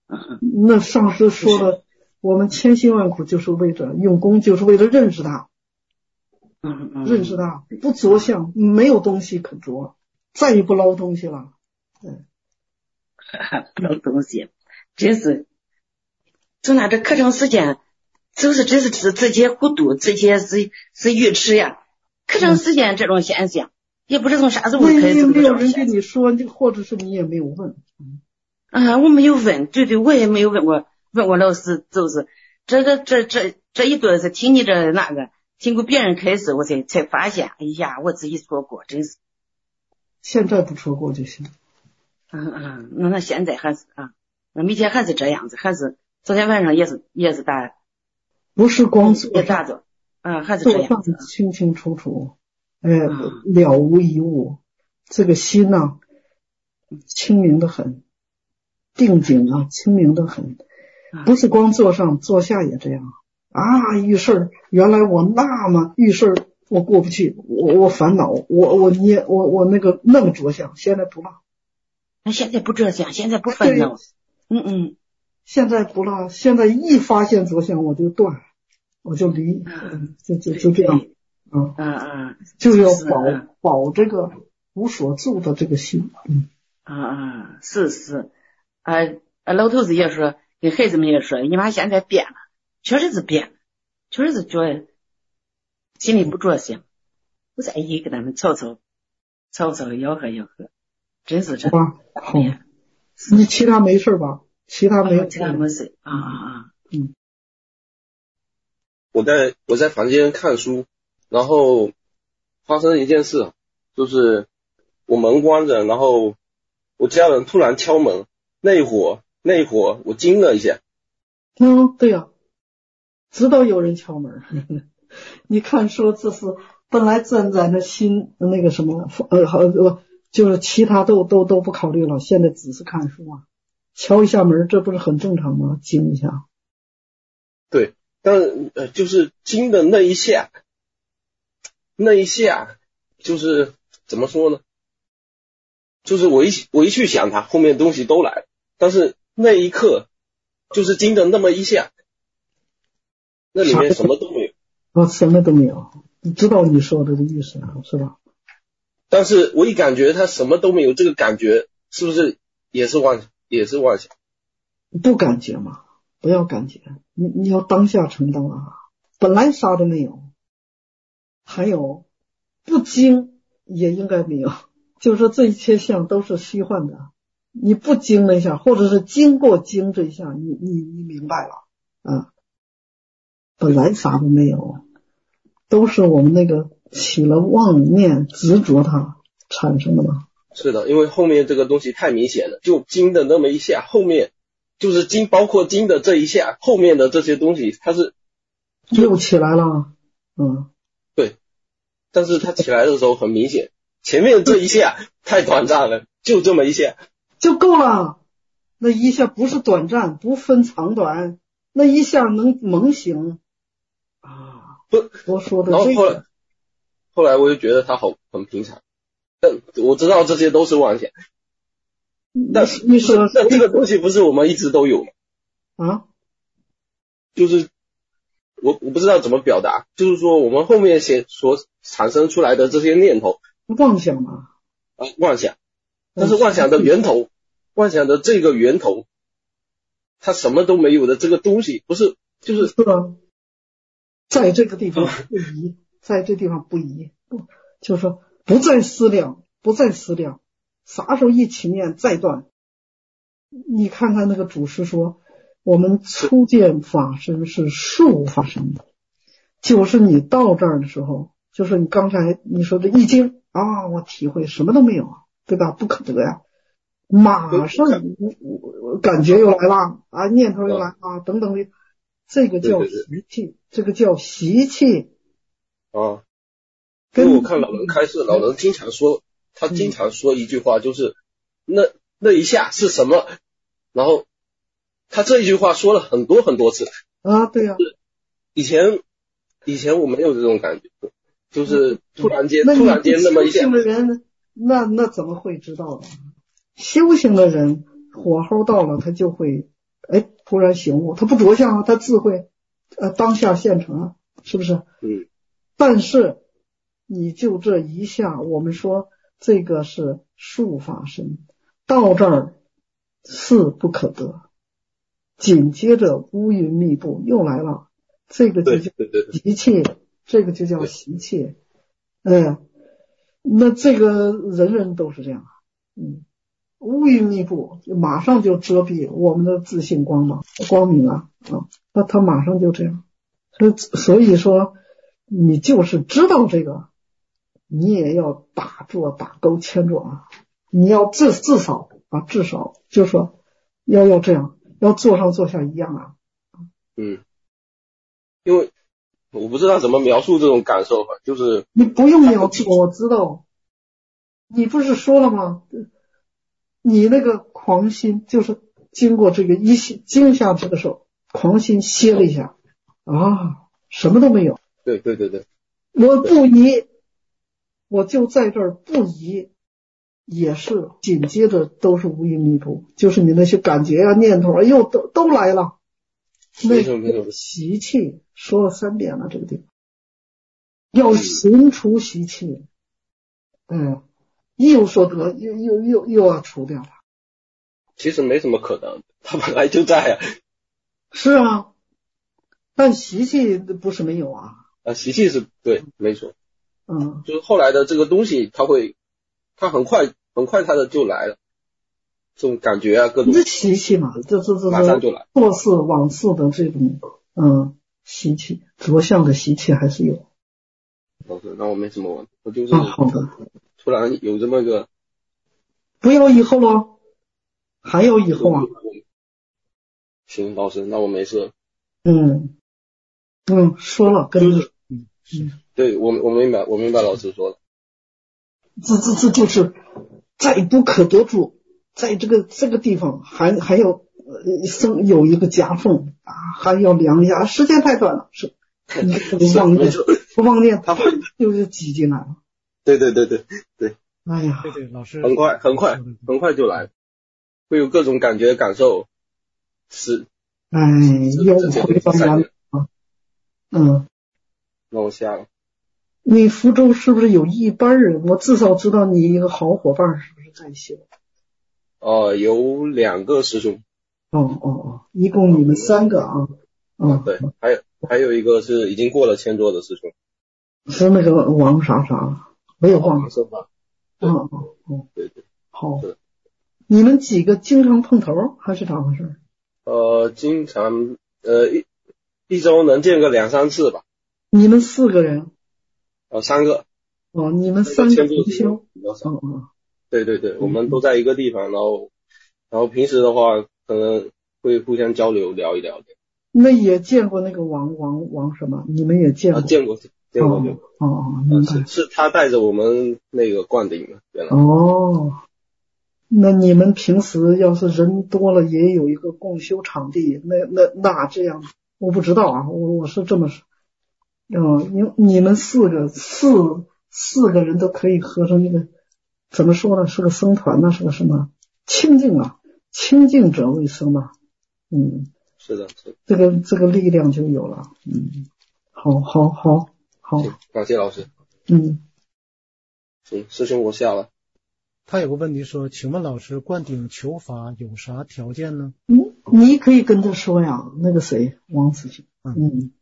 那上师说的，我们千辛万苦就是为着用功，就是为了认识他， 嗯嗯， 认识他，不着相，没有东西可着，再也不捞东西了。嗯， 不捞东西，真是，就拿这课程时间，就是真是是自己糊涂，自己是是愚痴呀。课程时间这种现象，也不知从啥时候开始。 也没有人跟你说，或者是你也没有问。 啊，我没有问，对对，我也没有问过，问过老师，就是这个这这这一段是听你这那个，听过别人开始，我才才发现，哎呀，我自己错过，真是。 现在不错过就行。 嗯嗯，那那现在还是啊，那每天还是这样子，还是昨天晚上也是也是打， 不是光做也打着，啊，还是这样子， 清清楚楚，哎，嗯、了无一物，这个心呐、啊，清明的很。定景啊，清明的很，不是光坐上坐下也这样啊。遇事儿，原来我那么遇事儿，我过不去，我我烦恼，我我捏我我那个那么着相，现在不了。 那现在不着相，现在不烦恼。嗯嗯， 现在不了，现在一发现着相我就断，我就离，嗯、就就就这样。 嗯嗯嗯， 就要保保这个无所住的这个心。嗯嗯嗯，是是。啊，老头子也说，跟孩子们也说，你妈现在变了，确实是变了，确实是觉得心里不着相，不在意跟他们吵吵吵吵吆喝吆喝，真是这样。 好，你其他没事吧？其他没有， 啊、其他没事啊啊啊！ 嗯， 我在我在房间看书，然后发生一件事，就是我门关着，然后我家人突然敲门。那一会儿，那一会儿我惊了一下。 嗯，对呀、啊，知道有人敲门。你看，说这是本来站在那心那个什么呃呃，就是其他都都都不考虑了，现在只是看书啊，敲一下门，这不是很正常吗？惊一下。 对，但呃，就是惊的那一下，那一下就是怎么说呢？就是我一我一去想他，后面东西都来了。但是那一刻就是惊的那么一下，那里面什么都没有。 啊，什么都没有。你知道你说的这意思啊，是吧？ 但是我一感觉他什么都没有，这个感觉是不是也是妄也是妄想？ 不感觉嘛，不要感觉，你你要当下承担啊。本来啥都没有，还有不惊也应该没有，就是说这一切相都是虚幻的。你不惊了一下，或者是经过惊这一下，你你你明白了啊？本来啥都没有，都是我们那个起了妄念执着它产生的嘛。 是的，因为后面这个东西太明显了，就惊的那么一下，后面就是惊，包括惊的这一下，后面的这些东西它是又起来了，嗯， 对，但是它起来的时候很明显，前面这一下太短暂了，就这么一下。 就够了，那一下不是短暂，不分长短，那一下能猛醒啊！ 不， 我说的然后后来这个， 后来我就觉得他好很平常，但我知道这些都是妄想。但是你说那这个东西不是我们一直都有吗？ 啊？ 就是我我不知道怎么表达，就是说我们后面写所产生出来的这些念头， 妄想嘛， 啊，妄想，但是妄想的源头。妄想的这个源头，它什么都没有的这个东西，不是就是是吧？在这个地方不移，在这地方不移，不就是说不再思量，不再思量，啥时候一起念再断。你看看那个祖师说，我们初见法身是术发生的，就是你到这儿的时候，就是你刚才你说的一惊啊，我体会什么都没有啊，对吧？不可得呀。马上感觉又来了啊，念头又来啊，等等的，这个叫习气，这个叫习气啊。因为我看老人开示，老人经常说，他经常说一句话，就是那那一下是什么？然后他这一句话说了很多很多次啊，对呀、啊。 以前以前我没有这种感觉，就是突然间突然间那么一下。 修行的人，那那怎么会知道呢？修行的人火候到了，他就会哎，突然醒悟，他不着相啊，他智慧，呃，当下现成啊，是不是？ 嗯。 但是你就这一下，我们说这个是术法身，到这儿势不可得，紧接着乌云密布又来了，这个就叫习气，这个就叫习气，哎，那这个人人都是这样，嗯。乌云密布，马上就遮蔽我们的自信光芒光明啊啊！那他马上就这样，所以所以说，你就是知道这个，你也要打坐打勾牵着啊！你要至至少啊，至少就说要要这样，要坐上坐下一样啊。 嗯，因为我不知道怎么描述这种感受吧，就是你不用描述，我知道，你不是说了吗？你那个狂心就是经过这个一惊吓这个时候，狂心歇了一下啊，什么都没有。 对对对对， 我不疑，我就在这儿不疑，也是紧接着都是无云密布，就是你那些感觉啊、念头啊，又都都来了。 没错没错， 习气说了三遍了，这个地方要行除习气，嗯。一有所得，又又又又要除掉了。 其实没什么可能，他本来就在啊。 是啊，但习气不是没有啊。 啊，习气是对，没错。 嗯， 就是后来的这个东西，它会，它很快很快它的就来了，这种感觉啊，各种。 这习气嘛，这这这马上就来。 过世往事的这种嗯习气，着相的习气还是有。 老师，那我没什么问题，我就是。 啊，好的。 突然有这么个， 不要以后了，还有以后啊？ 行，老师，那我没事。 嗯嗯，说了，跟就是嗯嗯，对我我明白，我明白老师说的。 这这这就是再不可得住，在这个这个地方还还要呃生有一个夹缝啊，还要量一下，时间太短了，是，你不妄念，不妄念，他就是挤进来了。 对对对对对， 哎呀， 对对，老师很快很快很快就来，会有各种感觉感受，是， 哎，又回到原来啊，嗯， 那我下了。 你福州是不是有一班人？我至少知道你一个好伙伴是不是在修？ 哦、呃，有两个师兄。 哦哦哦，一共你们三个啊？ 嗯，对，还有还有一个是已经过了千桌的师兄， 是那个王啥啥。没有忘了， 嗯嗯嗯， 对对， 好。你们几个经常碰头还是咋回事？ 呃，经常呃一一周能见个两三次吧。 你们四个人？ 呃，三个。 哦，你们三个同修。 嗯嗯。对对对，我们都在一个地方，然后然后平时的话可能会互相交流聊一聊的。 那也见过那个王王王什么？你们也见过？ 啊，见过。见过见过哦哦，明白。 是是他带着我们那个灌顶的，原来。 哦，那你们平时要是人多了，也有一个共修场地，那那那这样，我不知道啊，我我是这么说。嗯，你你们四个四四个人都可以合成一个，怎么说呢？是个僧团呢，是个什么？清净啊，清净者为僧嘛。嗯， 是的，是的。 这个这个力量就有了。嗯，好，好，好。好， 感谢老师。 嗯， 行，师兄我下了。 他有个问题说，请问老师，灌顶求法有啥条件呢？ 嗯，你可以跟他说呀，那个谁，王子清。嗯。嗯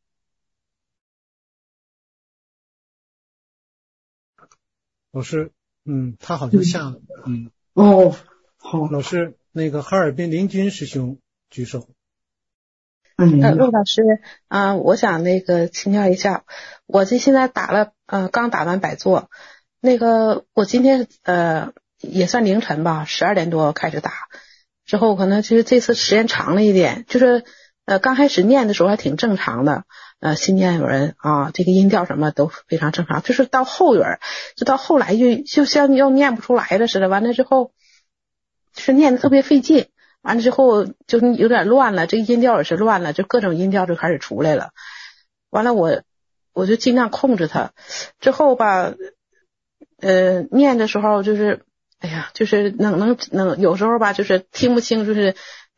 老师，嗯，他好像下了。嗯。 哦，好。 老师，那个哈尔滨林军师兄举手。 呃，陆老师啊、呃，我想那个请教一下，我这现在打了呃，刚打完百座，那个我今天呃也算凌晨吧，十二点多开始打，之后可能其实这次时间长了一点，就是呃刚开始念的时候还挺正常的，呃心念有人啊，这个音调什么都非常正常，就是到后边就到后来就就像要念不出来了似的，完了之后就是念的特别费劲。完了之后就有点乱了，这个音调也是乱了，就各种音调就开始出来了。完了我我就尽量控制它。之后吧，呃，念的时候就是，哎呀，就是能能能，有时候吧，就是听不清，就是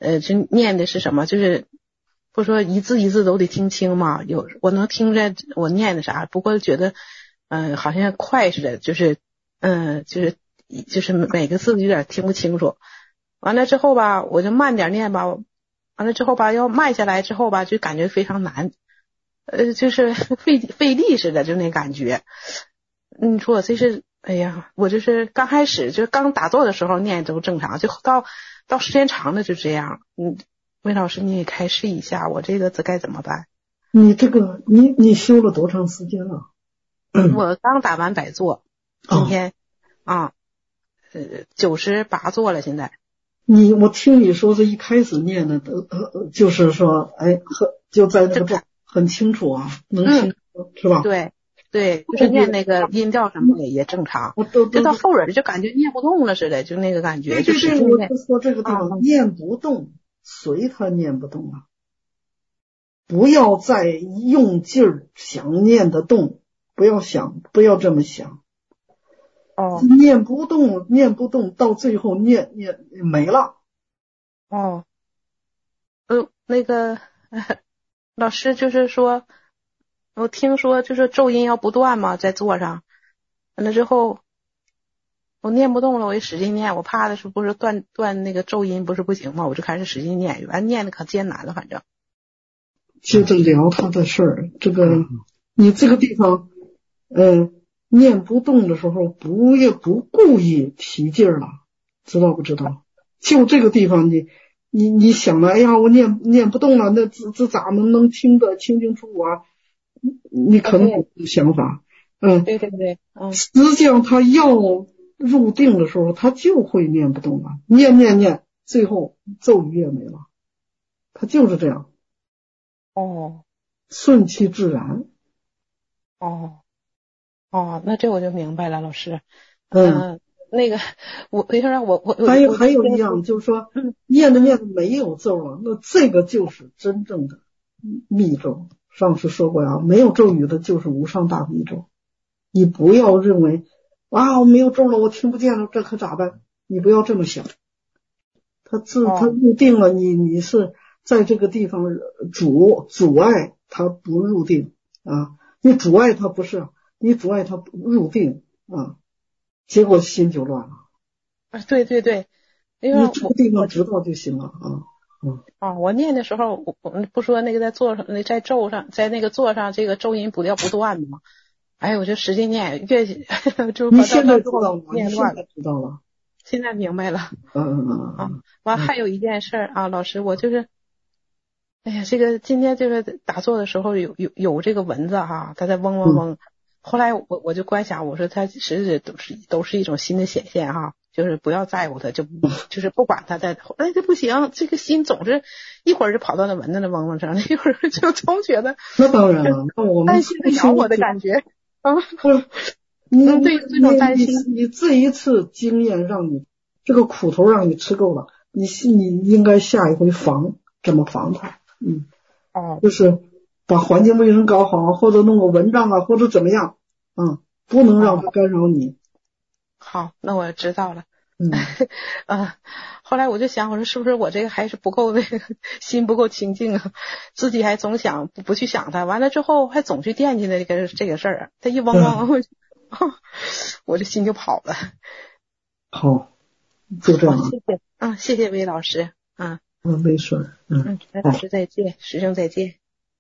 呃，就念的是什么？就是不说一字一字都得听清嘛，有我能听着我念的啥，不过觉得嗯、呃、好像快似的，就是嗯、呃、就是就是每个字有点听不清楚。完了之后吧，我就慢点念吧，完了之后吧，要慢下来之后吧，就感觉非常难，呃，就是费费力似的，就那感觉。你说我这是，哎呀，我就是刚开始就刚打坐的时候念都正常，就到到时间长了就这样。嗯，魏老师你也开示一下，我这个这该怎么办？ 你这个你你修了多长时间了？ 我刚打完百坐，今天、哦、啊，呃，九十八坐了，现在。 你我听你说是一开始念的，呃，就是说，哎，很就在那个状很清楚啊，能听、嗯、是吧？ 对对，就是念那个音调什么的也正常，就到后边就感觉念不动了似的，就那个感觉。 对对对，我就说这个地方、啊、念不动，随他念不动啊，不要再用劲儿想念得动，不要想，不要这么想。 哦， 念不动，念不动，到最后念念没了。 哦，呃，那个、呃、老师就是说，我听说就是咒音要不断嘛，在座上，完了之后我念不动了，我就使劲念，我怕的是不是断断那个咒音不是不行嘛，我就开始使劲念，完念的可艰难了，反正。 接着聊他的事儿，这个你这个地方，呃。念不动的时候，不也不故意提劲儿了，知道不知道？就这个地方你，你你你想了，哎呀，我念念不动了，那这这咋能能听得清清楚啊？你可能有想法，嗯， 对对对，嗯， 实际上他要入定的时候，他就会念不动了，念念念，最后咒语也没了，他就是这样。 哦， 顺其自然。 哦。哦，那这我就明白了，老师。 嗯， 呃、那个我为啥我我还有还有一样就是说，念着念着没有咒了，那这个就是真正的密咒。上次说过呀，没有咒语的就是无上大密咒。你不要认为啊，我没有咒了，我听不见了，这可咋办？你不要这么想。他自他入定了，你你是在这个地方阻阻碍他不入定啊，你阻碍他不是。你阻碍他入定啊，结果心就乱了。 啊，对对对，因为你这个地方知道就行了啊。嗯啊，我念的时候，我我不说那个在座上，那在咒上，在那个座上，这个咒音不掉不断吗？哎，我就使劲念，越就你现在知道了， 念乱了， 知道了， 现在明白了。 嗯嗯嗯啊，完还有一件事啊，老师，我就是。哎呀，这个今天就是打坐的时候有有有这个蚊子哈，它在嗡嗡嗡。嗯，后来我我就观想，我说它实质都是都是一种新的显现哈，就是不要在乎它，就就是不管它在。哎，这不行，这个心总是一会儿就跑到那蚊子那嗡嗡上，一会儿就总觉得那当然了，那我们担心它咬我的感觉啊。 你嗯，对这种担心， 你你这一次经验让你这个苦头让你吃够了，你你应该下一回防怎么防它？嗯， 哦， 就是把环境卫生搞好，或者弄个蚊帐啊，或者怎么样，嗯，不能让它干扰你。 好，那我知道了。 嗯， 啊，后来我就想，我说是不是我这个还是不够那个心不够清净啊？自己还总想不不去想它，完了之后还总去惦记那个这个事儿，它一嗡嗡，我就、嗯、我这心就跑了。 好，就这样。 谢谢，嗯，谢谢魏老师，嗯。 嗯，没事。 嗯，老师再见，师兄再见。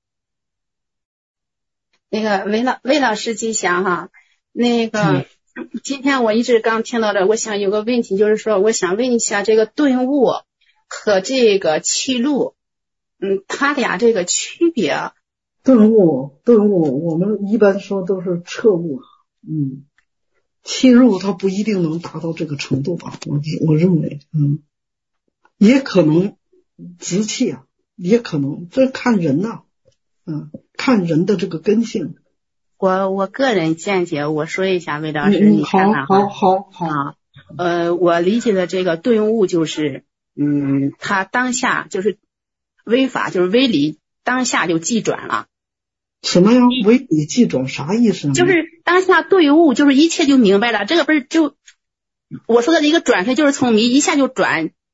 那个魏老魏老师吉祥哈，那个、嗯、今天我一直刚听到的，我想有个问题，就是说，我想问一下这个顿悟和这个气路，嗯，它俩这个区别。 顿悟，顿悟，我们一般说都是彻悟，嗯，气入它不一定能达到这个程度吧，我我认为，嗯，也可能。直气啊，也可能，这看人呐、啊，嗯，看人的这个根性。 我我个人见解，我说一下，魏老师， 嗯、 你看看好，好，好，好啊，呃，我理解的这个顿悟就是，嗯，他当下就是微法，就是微理，当下就即转了。 什么呀？微理即转啥意思呢？ 就是当下顿悟，就是一切就明白了。这个不是就我说的一个转身，就是从迷一下就转。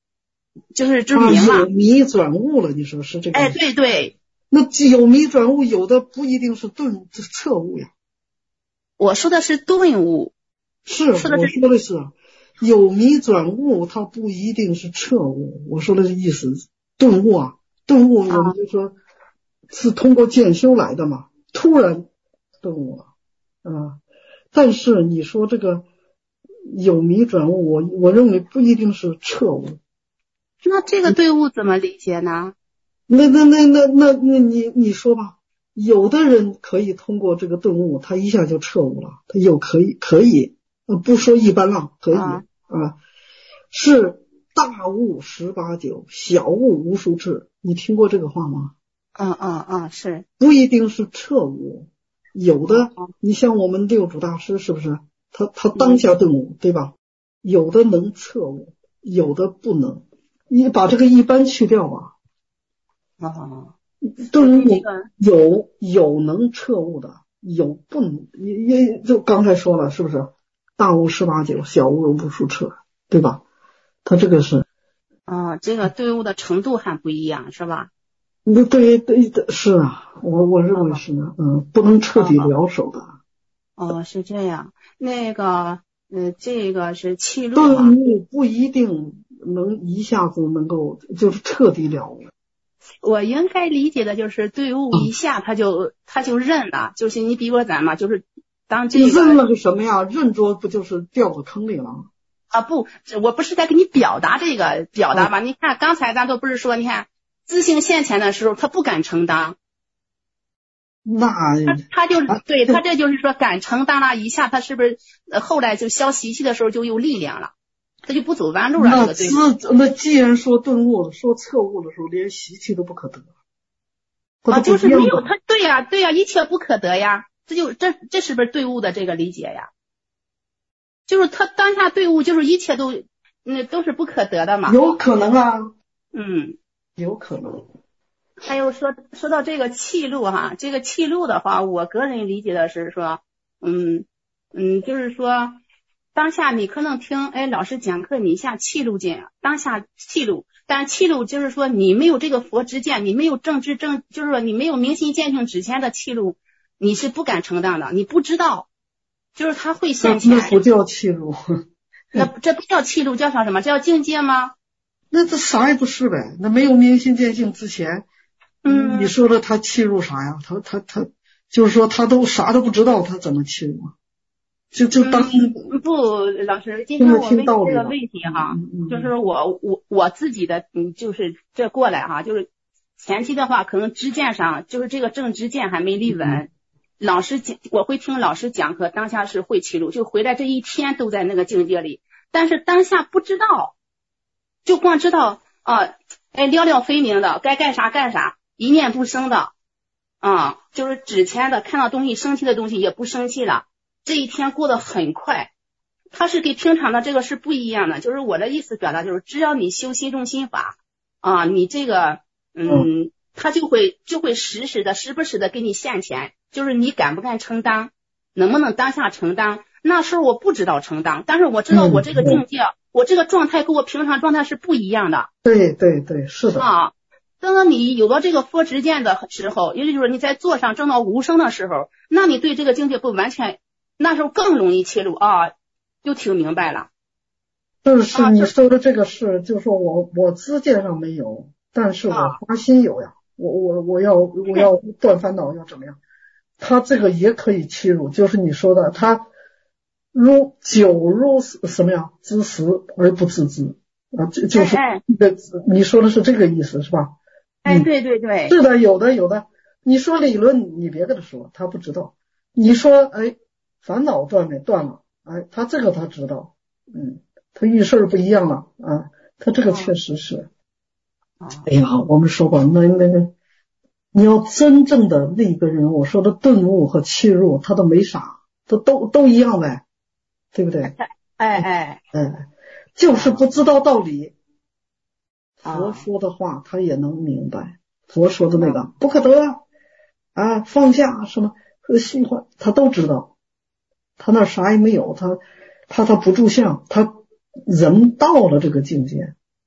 就是就是明了。 啊、有迷转悟了，你说是这个？ 哎，对对。 那有迷转悟，有的不一定是顿彻悟呀。 我说的是顿悟。 是， 说的我说的是有迷转悟，它不一定是彻悟。我说的是意思，顿悟啊，顿悟我们就说是通过渐修来的嘛，突然顿悟了啊。但是你说这个有迷转悟，我我认为不一定是彻悟。 那这个顿悟怎么理解呢？ 那那那那那那你你说吧，有的人可以通过这个顿悟，他一下就彻悟了，他有可以可以。不说一般了，可以啊，啊是大悟十八九，小悟无数次。你听过这个话吗？ 嗯嗯嗯，是。 不一定是彻悟，有的，你像我们六祖大师是不是？他他当下顿悟，对吧？有的能彻悟，有的不能。你把这个一般去掉吧。 哦。 顿悟有有能彻悟的，有不能，也也就刚才说了，是不是？大悟十八九，小悟无数次，对吧？他这个是， 哦，这个顿悟的程度还不一样，是吧？ 那对对是啊，我我认为是呢，嗯，不能彻底了手的。 哦，是这样。那个，呃，这个是气路顿悟不一定能一下子能够就是彻底了悟。 我应该理解的就是顿悟一下他就、嗯、他就认了，就是你比如咱嘛，就是。当这个认了个什么呀？认着不就是掉到坑里了？ 啊不，我不是在给你表达这个表达吧？嗯、你看刚才咱都不是说，你看自性现前的时候，他不敢承担， 那他他就、啊、对他这就是说敢承担了一下，他是不是呃后来就消习气的时候就有力量了，他就不走弯路了。 那这个对。那既然说顿悟，说彻悟的时候，连习气都不可得。 啊，就是没有他，对呀、啊、对呀、啊，一切不可得呀。这就这这是不是顿悟的这个理解呀？就是他当下顿悟，就是一切都嗯都是不可得的嘛。 有可能啊， 嗯， 有可能。 还有说说到这个气路哈，这个气路的话，我个人理解的是说，嗯嗯，就是说当下你可能听哎老师讲课，你一下气路见当下气路，但气路就是说你没有这个佛知见，你没有正知正，就是说你没有明心见性之前的气路。你是不敢承担的，你不知道，就是他会现前。 那不叫气路， 那这不叫气路，叫啥什么？这叫境界吗？ 那这啥也不是呗。那没有明心见性之前，嗯，你说的他气入啥呀？他他他，就是说他都啥都不知道，他怎么气入啊？就就当、 嗯、不，老师，今天我问这个问题哈，嗯、就是我我我自己的，嗯，就是这过来哈，就是前期的话，可能知见上就是这个正知见还没立稳。嗯老师讲，我会听老师讲课，当下是会气路，就回来这一天都在那个境界里，但是当下不知道，就光知道啊，哎，了了分明的，该干啥干啥，一念不生的，啊，就是之前的看到东西生气的东西也不生气了，这一天过得很快。它是跟平常的这个是不一样的，就是我的意思表达就是，只要你修心中心法啊，你这个嗯，它就会就会时时的时不时的给你现前。就是你敢不敢承担，能不能当下承担？那时候我不知道承担，但是我知道我这个境界，嗯、我这个状态跟我平常状态是不一样的。 对对对，是的。 啊，等到你有了这个佛知见的时候，也就是你在座上证到无声的时候，那你对这个境界不完全，那时候更容易切入啊，就听明白了。 是是，你说的这个是，就是说我我知见上没有，但是我发心有呀，啊、我我我要我要断烦恼，要怎么样？他这个也可以切入，就是你说的，他如久如什么呀？知时而不自知啊，就就是这个，你说的是这个意思是吧？ 哎，对对对， 是的，有的有的。你说理论，你别跟他说，他不知道。你说，哎，烦恼断没断了？哎，他这个他知道，嗯，他遇事不一样了啊，他这个确实是。哎呀，我们说过那那个。你要真正的那个人，我说的顿悟和切入，他都没啥，都都都一样呗，对不对？ 哎哎哎，就是不知道道理。佛说的话他也能明白，佛说的那个不可得啊，放下什么虚幻，他都知道。他那啥也没有，他他他不住相，他人到了这个境界，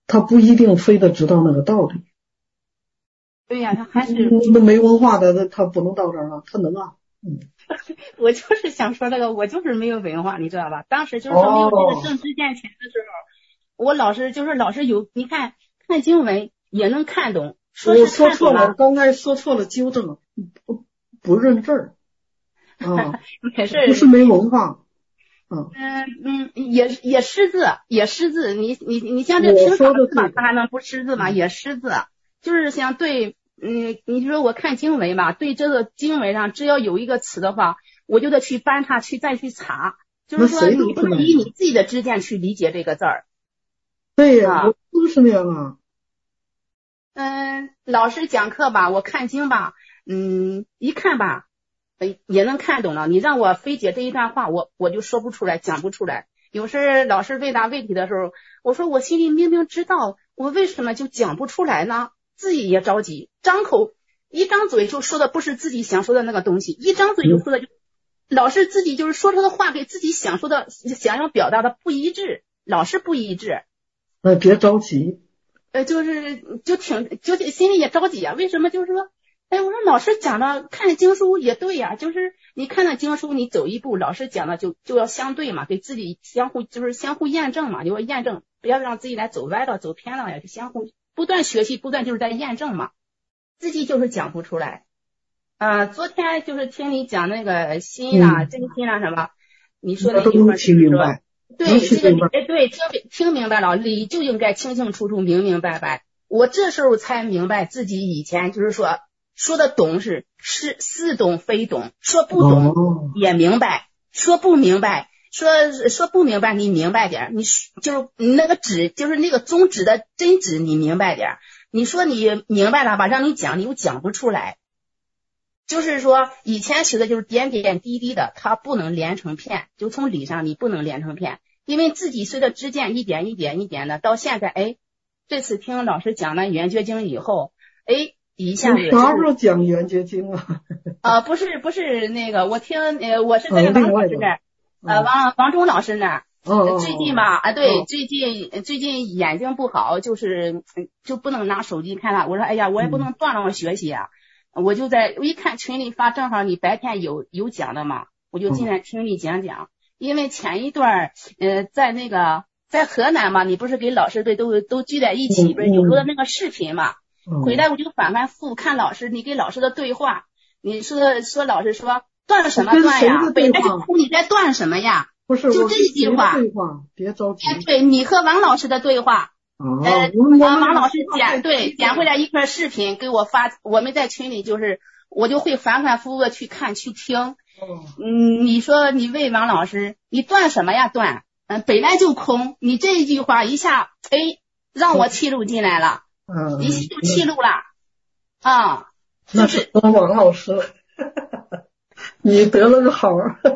他不一定非得知道那个道理。 对呀、啊，他还是那没文化的，他不能到这儿啊，他能啊。嗯， 我就是想说这个，我就是没有文化，你知道吧？当时就是说没有这个正知见前的时候，哦、我老是就是老是有，你看看经文也能看懂。说我是说错了，我刚才说错了，纠正，不不认字儿。啊， 没事， 不是没文化。 嗯嗯，也也识字，也识字。你你你像这平常字吧，他还能不识字吗？也识字，就是像对，嗯，你说我看经文吧，对这个经文上只要有一个词的话，我就得去翻它去再去查，就是说你不能以你自己的知见去理解这个字儿。 对呀，我不是那样啊。 嗯，老师讲课吧，我看经吧，嗯，一看吧。也能看懂了，你让我非解这一段话，我我就说不出来，讲不出来。有时老师问答问题的时候，我说我心里明明知道，我为什么就讲不出来呢？自己也着急，张口一张嘴就说的不是自己想说的那个东西，一张嘴就说的就、嗯、老是自己就是说出的话给自己想说的想要表达的不一致，老是不一致。 呃，别着急。 呃，就是就挺就心里也着急啊，为什么？就是说。哎，我说老师讲的看经书也对呀、啊，就是你看了经书，你走一步，老师讲的就就要相对嘛，给自己相互就是相互验证嘛，就要验证，不要让自己来走歪了、走偏了呀，就相互不断学习，不断就是在验证嘛，自己就是讲不出来。啊、呃，昨天就是听你讲那个心啊、嗯、真心啊什么，你说那句话就是说，对这个哎对听听明白了，理就应该清清楚楚、明明白白。我这时候才明白自己以前就是说。说的懂是是似懂非懂，说不懂也明白，哦、说不明白，说说不明白你明白点，你就是你那个旨就是那个宗旨的真旨你明白点，你说你明白了吧，让你讲你又讲不出来，就是说以前学的就是点点滴滴的，它不能连成片，就从理上你不能连成片，因为自己随着知见一点一点一点的，到现在哎，这次听老师讲了圆觉经以后，哎。一下子啥时候讲圆觉经啊？ 啊，不是不是那个，我听呃，我是在王老师那儿，呃，王王忠老师那儿。 哦。 最近吧，啊，对，最近最近眼睛不好，就是就不能拿手机看了。我说，哎呀，我也不能断了我学习啊，我就在我一看群里发，正好你白天有有讲的嘛，我就进来听你讲讲。因为前一段呃，在那个在河南嘛，你不是给老师队都都聚在一起，不是有个那个视频嘛？回来我就反反复复看老师，你给老师的对话，你说说老师说断什么断呀？本来就哭，你在断什么呀？ 不是， 就这一句话。 对话，别着急。 哎，对你和王老师的对话。 哦。 呃，王老师捡对捡回来一块视频给我发，我们在群里就是我就会反反复复的去看去听。 哦。 嗯，你说你问王老师，你断什么呀？断，嗯，本来就空，你这一句话一下，哎，让我切入进来了。 嗯， 一就记录了啊， 那是王老师，你得了个好。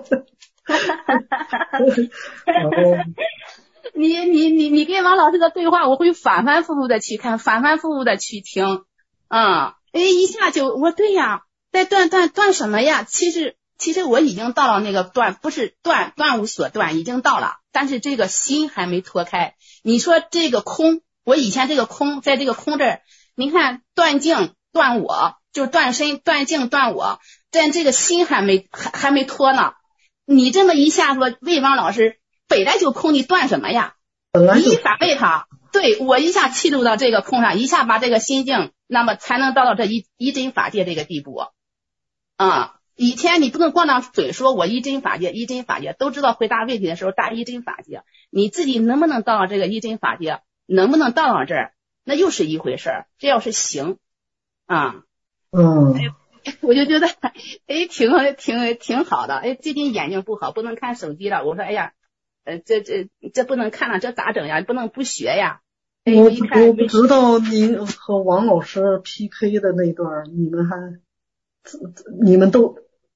你你你你跟王老师的对话，我会反反复复的去看，反反复复的去听，啊、嗯，哎，一下就我对呀，在断断断什么呀？其实其实我已经到了那个断，不是断断无所断，已经到了，但是这个心还没脱开。你说这个空。我以前这个空，在这个空这儿，你看断境断我，就是断身断境断我，但这个心还没还还没脱呢。你这么一下说，魏王老师本来就空，你断什么呀？你一反问他，对我一下切入到这个空上，一下把这个心境，那么才能到到这一一真法界这个地步。啊、嗯，以前你不能光当嘴说我一真法界，一真法界都知道回答问题的时候答一真法界，你自己能不能到这个一真法界？能不能到到这儿，那又是一回事儿。这要是行啊， 嗯， 哎，我就觉得哎，挺挺挺好的。哎，最近眼睛不好，不能看手机了。我说，哎呀，呃，这这这不能看了，这咋整呀？不能不学呀。哎， 我一看我不知道您和王老师 P K 的那段，你们还你们都。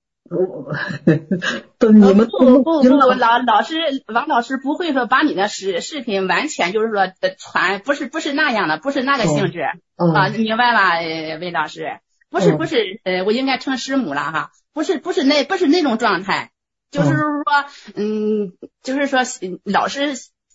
都你们不不不，老老师王老师不会说把你的视视频完全就是说传，不是不是那样的，不是那个性质、 哦、 啊，你明白了，呃，魏老师，不是不是，呃，我应该称师母了哈，不是不是那不是那种状态，就是说，嗯，就是说老师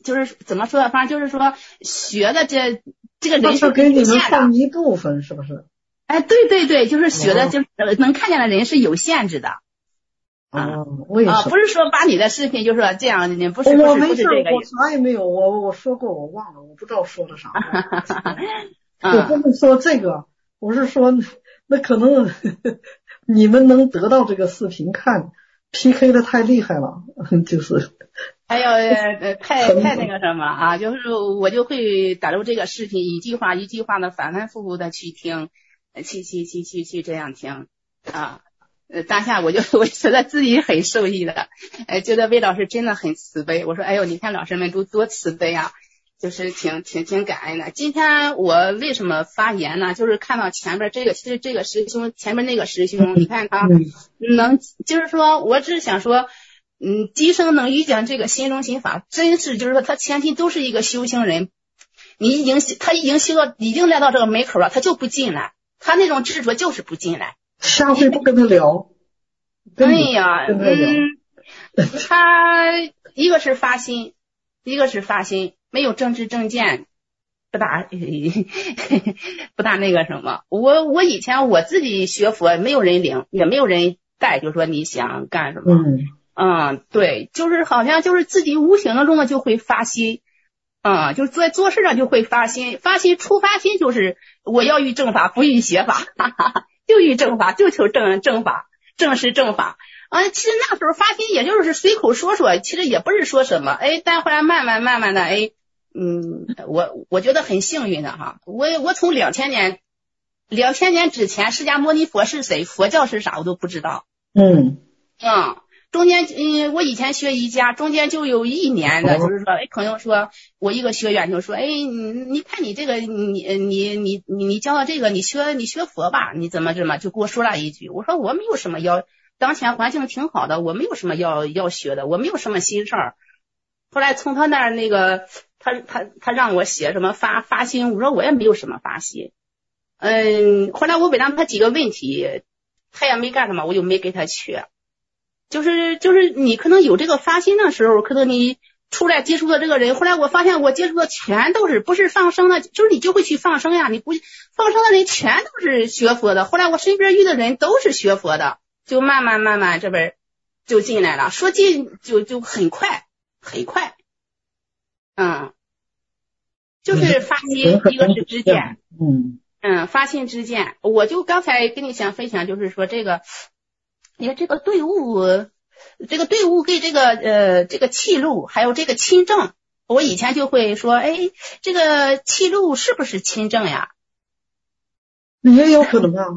就是怎么说，反正就是说学的这这个人是给你们放一部分，是不是？ 哎，对对对，就是学的就是能看见的人是有限制的。 啊，我也是。 啊，不是说把你的视频就说这样，你不是不是不是这个意思。 我啥也没有，我我说过我忘了，我不知道说的啥。我不是说这个，我是说那可能你们能得到这个视频看 P K 的太厉害了，就是还有呃太太那个什么啊，就是我就会打入这个视频，一句话一句话的反反复复的去听，去去去去去这样听啊。呃，当下我就我觉得自己很受益的，呃，觉得魏老师真的很慈悲。我说，哎呦，你看老师们都多慈悲啊，就是挺挺挺感恩的。今天我为什么发言呢？就是看到前边这个，其实这个师兄前面那个师兄，你看他能，就是说，我只是想说，嗯，今生能遇见这个心中心法，真是就是说他前期都是一个修行人，你已经他已经修到已经来到这个门口了，他就不进来，他那种执着就是不进来。 下回不跟他聊。 哎呀，嗯，他一个是发心，一个是发心，没有政治正见，不大不大那个什么。我我以前我自己学佛，没有人领，也没有人带，就说你想干什么， 嗯嗯，对，就是好像就是自己无形当中的就会发心。嗯，就是在做事上就会发心，发心出发心就是我要遇正法，不遇邪法，哈哈，就遇正法，就求正正法，正是正法。啊，其实那时候发心也就是随口说说，其实也不是说什么，哎，但后来慢慢慢慢的，哎，嗯，我我觉得很幸运的哈，我我从两千年，两千年之前，释迦牟尼佛是谁，佛教是啥，我都不知道。 嗯嗯。中间，嗯，我以前学瑜伽，中间就有一年的，就是说，哎，朋友说，我一个学员就说，哎，你你看你这个，你你你你你教的这个，你学你学佛吧，你怎么怎么，就给我说了一句，我说我没有什么要，当前环境挺好的，我没有什么要要学的，我没有什么心事儿。后来从他那儿那个，他他他让我写什么发发心，我说我也没有什么发心。嗯，后来我问他他几个问题，他也没干什么，我就没给他去。就是就是你可能有这个发心的时候，可能你出来接触的这个人，后来我发现我接触的全都是不是放生的，就是你就会去放生呀，你不放生的人全都是学佛的，后来我身边遇的人都是学佛的，就慢慢慢慢这边就进来了，说进就就很快很快，嗯，就是发心，一个是知见， 嗯嗯，发心知见，我就刚才跟你想分享，就是说这个。你看这个队伍，这个队伍给这个呃这个气路，还有这个亲政，我以前就会说，哎，这个气路是不是亲政呀？ 也有可能啊。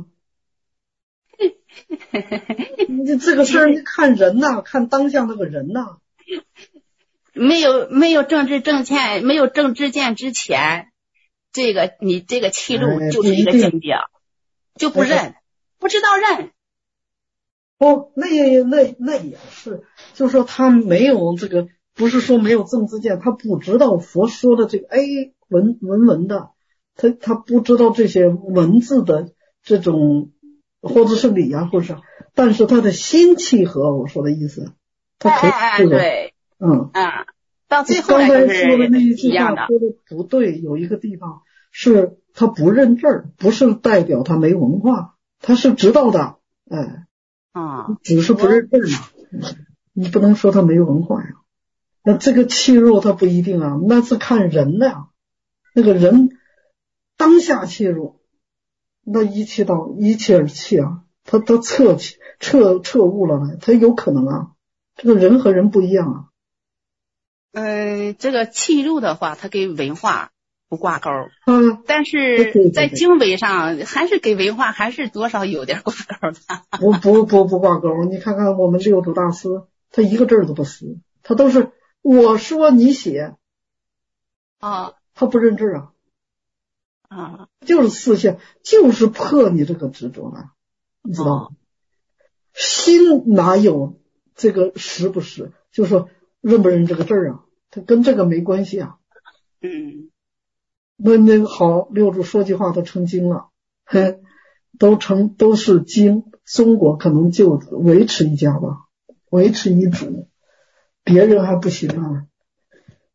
你这个事儿看人呐、啊，看当下那个人呐、啊。 没有没有政治正见，没有政治见之前，这个你这个气路就是一个境界，哎、就不认，哎、不知道认。 哦，那也那那也是，就是说他没有这个，不是说没有政治见，他不知道佛说的这个哎文文文的，他他不知道这些文字的这种或者是理啊，或者是，但是他的心契合我说的意思，他可以哎哎对， 嗯啊，到最后刚才说的那一句话一样的说的不对，有一个地方是他不认字儿，不是代表他没文化，他是知道的，哎。 啊， 只是不认字嘛，你不能说他没文化呀。那这个气入他不一定啊，那是看人的呀。那个人当下切入，那一切到一切而气啊，他他彻彻彻悟了呢，他有可能啊。这个人和人不一样啊。 嗯，这个气入的话，它跟文化不挂钩， 嗯， 但是在经纬上还是给文化还是多少有点挂钩的。 不不不不挂钩，你看看我们六祖大师，他一个字都不识，他都是我说你写， 啊， 他不认字啊， 啊， 就是四相，就是破你这个执着了，你知道吗？心哪有这个识不识？就是说认不认这个字啊，它跟这个没关系啊。 嗯。 那那个好，六祖说句话都成经了，嘿，都成都是经，中国可能就维持一家吧，维持一主，别人还不行啊。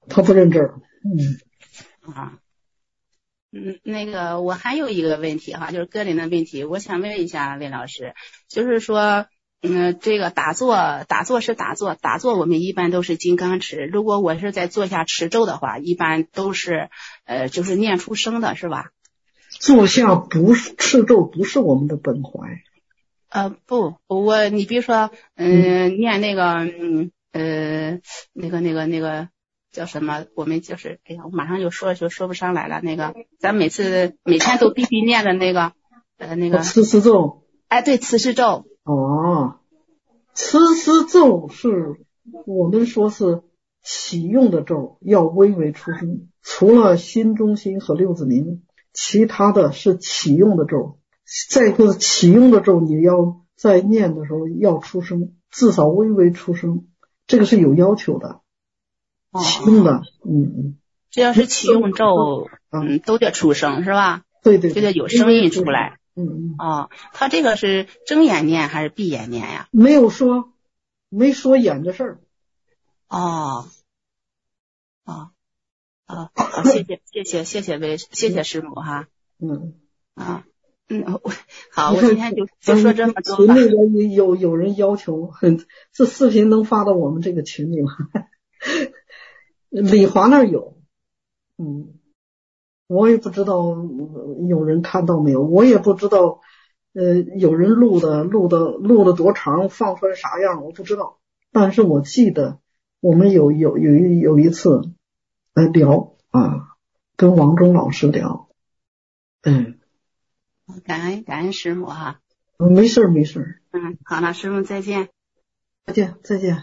他不认字儿。嗯啊，嗯，那个我还有一个问题哈，就是个人的问题，我想问一下魏老师，就是说，嗯，这个打坐，打坐是打坐，打坐我们一般都是金刚持，如果我是在坐下持咒的话，一般都是呃，就是念出声的，是吧？ 坐下不是持咒，不是我们的本怀。 呃，不，我你比如说，嗯、呃，念那个，嗯，呃，那个那个那个叫什么？我们就是，哎呀，我马上就说就说不上来了。那个，咱每次每天都必须念的那个，呃，那个慈氏咒。 哎，对，慈氏咒。 哦，慈氏咒是我们说是启用的咒，要微微出声。除了心中心和六字明，其他的是启用的咒。再一个启用的咒，你要在念的时候要出声，至少微微出声，这个是有要求的。启用的，嗯嗯， 只要是启用咒，嗯，都得出声是吧？ 对对， 就得有声音出来。 嗯嗯。 哦，他这个是睁眼念还是闭眼念呀？ 没有说，没说眼的事儿。 哦，哦，哦，好，谢谢谢谢谢谢魏谢谢师母哈。 嗯啊。嗯，好，我今天就就说这么多吧。 群里边有有人要求，很这视频能发到我们这个群里吗？李华那儿有，嗯，我也不知道有人看到没有，我也不知道，呃，有人录的录的录的多长，放出来啥样，我不知道。但是我记得我们有有有一有一次来聊啊，跟王忠老师聊，嗯。 感恩感恩师母哈。 嗯，没事没事。 嗯，好了，师母再见。 再见再见。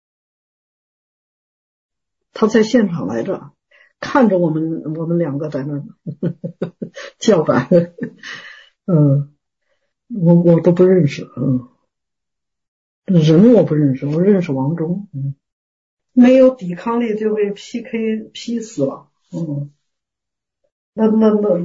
他在现场来着，看着我们我们两个在那叫板。嗯，我我都不认识，嗯，人我不认识，我认识王忠，嗯，没有抵抗力就被 P K 劈死了，嗯，那那那。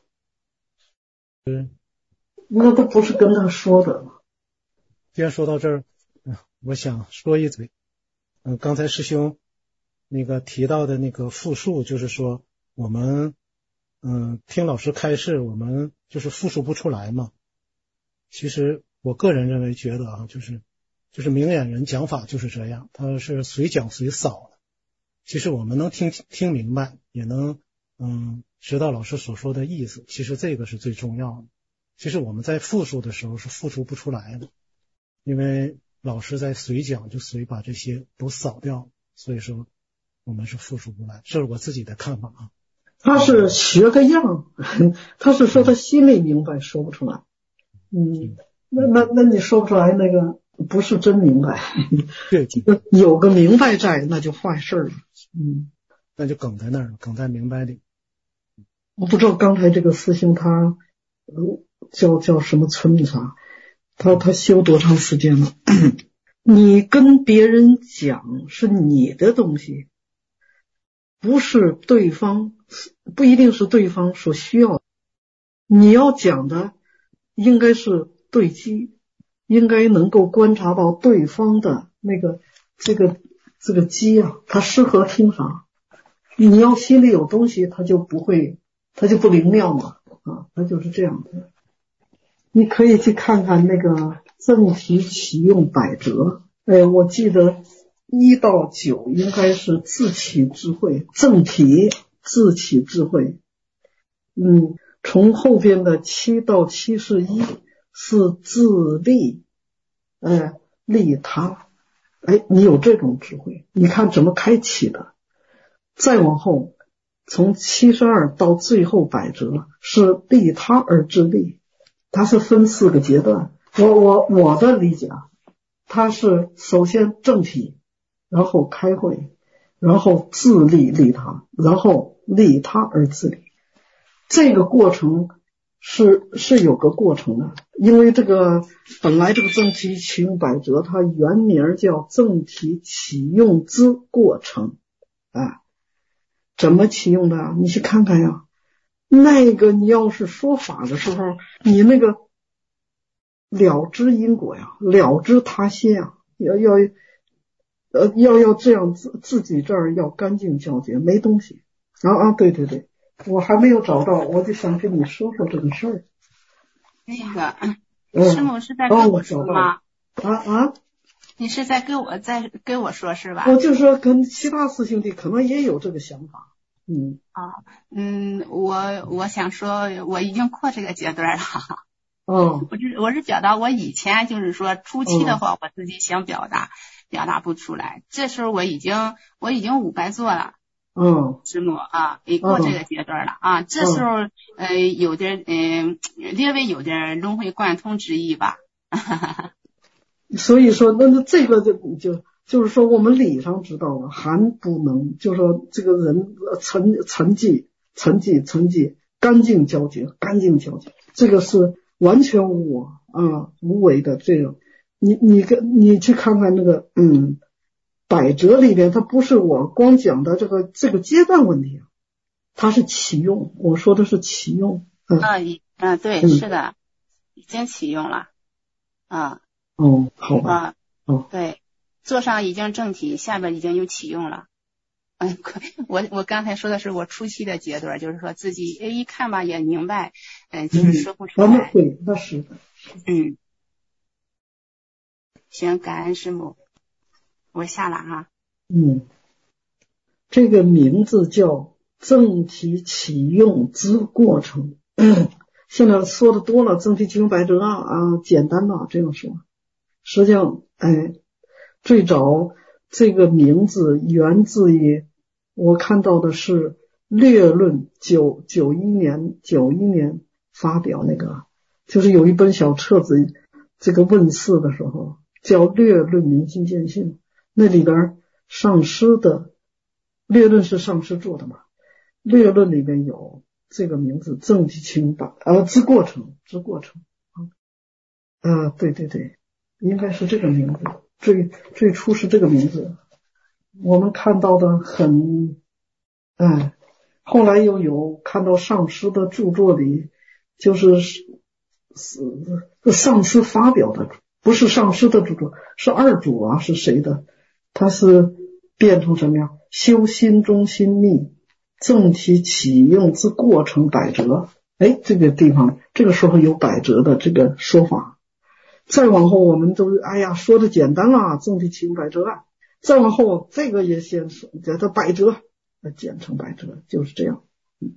嗯， 那都不是跟他说的。 既然说到这儿，我想说一嘴。嗯，刚才师兄那个提到的那个复述，就是说我们嗯听老师开示，我们就是复述不出来嘛。其实我个人认为觉得啊，就是就是明眼人讲法就是这样，他是随讲随扫的。其实我们能听听明白，也能嗯。知道老师所说的意思，其实这个是最重要的。其实我们在复述的时候是复述不出来的，因为老师在随讲就随把这些都扫掉，所以说我们是复述不来，这是我自己的看法啊。 他是学个样，他是说他心里明白，说不出来。嗯，那那那你说不出来，那个不是真明白。 对， 有个明白在，那就坏事了。嗯， 那就梗在那儿了，梗在明白里。 我不知道刚才这个师兄他叫叫什么村子啥，他他修多长时间了？你跟别人讲是你的东西，不是对方，不一定是对方所需要的。你要讲的应该是对机，应该能够观察到对方的那个这个这个机啊，他适合听啥。你要心里有东西，他就不会。他就不灵妙嘛，啊，他就是这样的。你可以去看看那个正题启用百折，哎，我记得一到九应该是自启智慧，正题自启智慧，嗯，从后边的七到七十一是自利，哎，利他，哎，你有这种智慧，你看怎么开启的，再往后。从七十二到最后百折是利他而自利，它是分四个阶段。我我我的理解啊，它是首先正题，然后开会，然后自利利他，然后利他而自利。这个过程是是有个过程的，因为这个本来这个正题启用百折，它原名叫正题启用之过程啊。怎么启用的啊？你去看看呀。那个你要是说法的时候，你那个了知因果呀，了知他心啊，要要呃，要要这样自自己这儿要干净皎洁，没东西。啊啊，对对对，我还没有找到，我就想跟你说说这个事儿。 那个， 嗯、 师母是在跟我说吗？ 哦、啊啊， 你是在跟我在跟我说是吧？ 我就说跟其他师兄弟可能也有这个想法。嗯啊，嗯，我我想说，我已经过这个阶段了。 哦， 我是我是表达我以前就是说初期的话，我自己想表达、嗯、表达不出来，这时候我已经我已经五百做了。 嗯， 师母啊，也过这个阶段了、嗯、啊，这时候、嗯、呃有点嗯、呃、略微有点融会贯通之意吧。 所以说，那那这个就就就是说，我们理上知道了，还不能就是说这个人沉沉寂沉寂沉寂干净皎洁干净皎洁，这个是完全无我啊无为的这个。你你跟你去看看那个嗯。百折里边，它不是我光讲的这个这个阶段问题，它是启用。我说的是启用。嗯啊，嗯，对，嗯、是的，已经启用了。啊。 哦，好吧。 啊。哦。对，做上已经正题，下边已经有启用了。嗯，我我刚才说的是我初期的阶段，就是说自己哎一看吧也明白，嗯、呃，就是说不出来。 嗯、那对，那是的。 嗯。行，感恩师母。我下了啊。 嗯，这个名字叫正体启用之过程。现在说的多了，正体启用百折啊，啊简单了这样说。实际上，哎，最早这个名字源自于我看到的是略论九九一年九一年发表那个，就是有一本小册子，这个问世的时候叫《略论明心见性》。那里边上师的略论是上师做的嘛？略论里面有这个名字正体启用百呃之过程之过程啊，呃对对对，应该是这个名字，最最初是这个名字。我们看到的很，哎，后来又有看到上师的著作里，就是是上师发表的，不是上师的著作，是二祖啊，是谁的？它是变成什么样？修心中心密，正体启用之过程百折。哎，这个地方这个时候有百折的这个说法。再往后我们都哎呀说的简单了，正体启用百折案。再往后这个也先说叫它百折，简称百折，就是这样。嗯，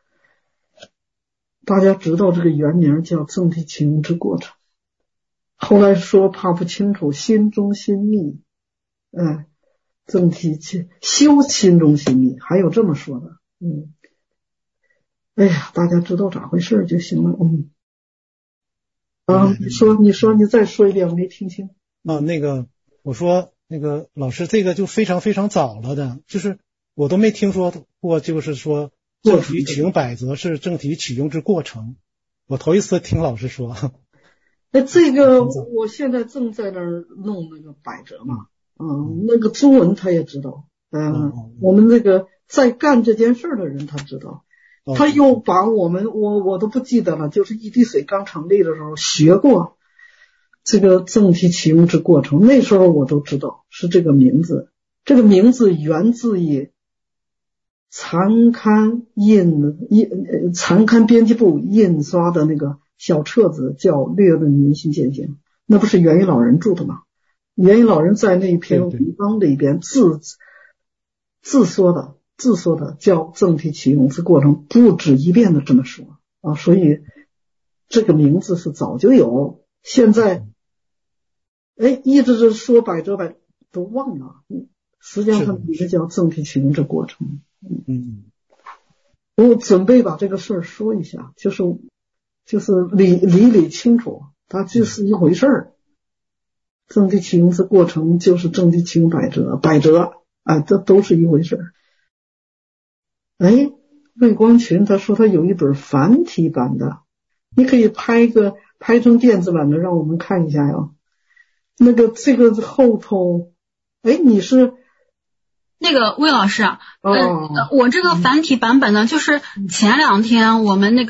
大家知道这个原名叫正体启用之过程。后来说怕不清楚，心中心密。哎，正体去修心中心密，还有这么说的。嗯，哎呀，大家知道咋回事就行了。嗯，啊，你说，你说，你再说一遍，我没听清。 啊，那个，我说那个老师，这个就非常非常早了的，就是我都没听说过，就是说正体启用百折是正体启用之过程，我头一次听老师说。 那这个我现在正在那儿弄那个百折嘛。嗯，那个中文他也知道，嗯、呃嗯，我们那个在干这件事的人他知道，嗯、他又把我们我我都不记得了，就是一滴水刚成立的时候学过这个正体启用之过程，那时候我都知道是这个名字，这个名字源自于残刊印印残刊编辑部印刷的那个小册子叫《略论明心见性》，那不是元一老人著的吗？元一老人在那篇文章里边自自说的自说的叫正体启用之过程，不止一遍的这么说啊，所以这个名字是早就有，现在哎一直是说百折百都忘了，实际上它一个叫正体启用之过程。 嗯， 我准备把这个事儿说一下，就是就是理理理清楚，它就是一回事儿。正体启用之过程就是正体启用百折，百折啊，这都是一回事。哎，魏光群他说他有一本繁体版的，你可以拍个拍成电子版的让我们看一下呀。那个这个后头，哎，你是那个魏老师啊， 哦、 呃，我这个繁体版本呢，就是前两天我们那个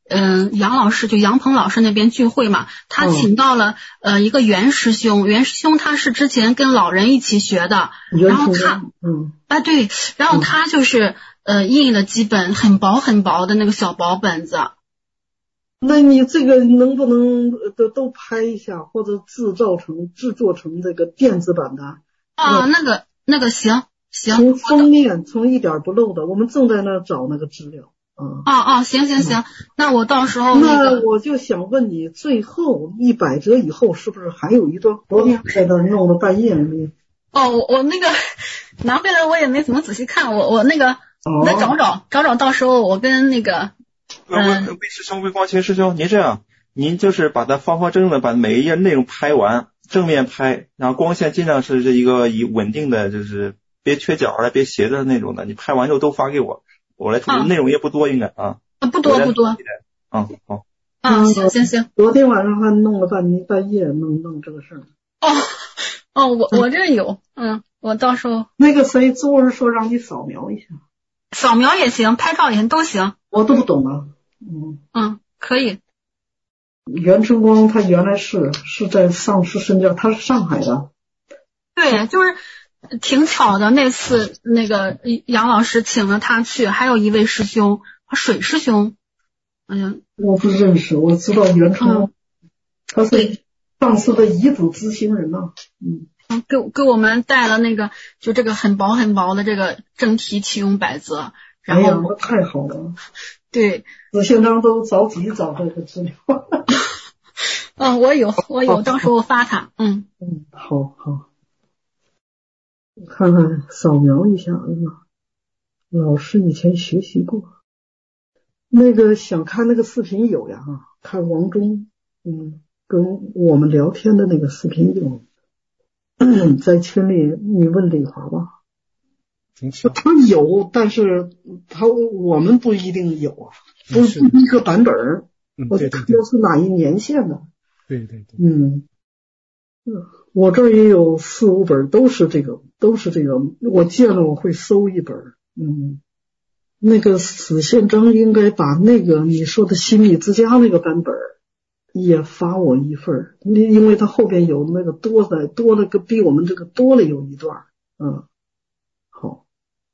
嗯、呃、杨老师就杨鹏老师那边聚会嘛，他请到了、嗯、呃一个袁师兄，袁师兄他是之前跟老人一起学的，然后他嗯啊对，然后他就是、嗯、呃印了几本很薄很薄的那个小薄本子。 那你这个能不能都都拍一下，或者制造成制作成这个电子版的？ 啊，那个那个行行。 从封面从一点不漏的，我们正在那找那个资料。啊啊啊，行行行，嗯、那我到时候、那个、 那我就想问你，最后一百折以后是不是还有一段？昨天在那弄到半夜里。 哦，我我那个拿回来我也没怎么仔细看，我我那个我再找找、哦、找找，到时候我跟那个。 嗯，魏师兄、魏光琴师兄，您这样，您就是把它方方正正的把每一页内容拍完，正面拍，然后光线尽量是这一个以稳定的，就是别缺角的、别斜着的那种的。你拍完之后都发给我，我来处理。内容也不多，应该啊。 啊，不多不多。 嗯，好。 啊，行行行。 昨天晚上还弄了半半夜弄弄这个事儿。 哦哦，我我这有，嗯，我到时候。 那个谁，昨儿说让你扫描一下。 扫描也行，拍照也行，都行。 我都不懂啊。嗯嗯，可以。 袁晨光他原来是是在上市身价，他是上海的。 对，就是挺巧的，那次那个杨老师请了他去，还有一位师兄，水师兄。嗯， 我不认识，我知道袁晨光、嗯，他是上次的遗嘱执行人呐、啊。嗯。 给给我们带了那个，就这个很薄很薄的这个正题启用百则，然后、 哎呀、太好了， 对， 我现在都着急找这个资料。 嗯，我有我有，到时候发他。嗯嗯，好好，我看看扫描一下啊，老师以前学习过，那个想看那个视频有呀哈，看王忠嗯跟我们聊天的那个视频有。在群里你问李华吧，他有，但是他我们不一定有啊，不是一个版本儿， 嗯、 我就看的是哪一年限的。 对对对， 嗯，我这儿也有四五本，都是这个，都是这个，我见了我会收一本。嗯，那个史宪章应该把那个你说的心理之家那个版本也发我一份，因为它后边有那个多的多了个比我们这个多了有一段。嗯，好。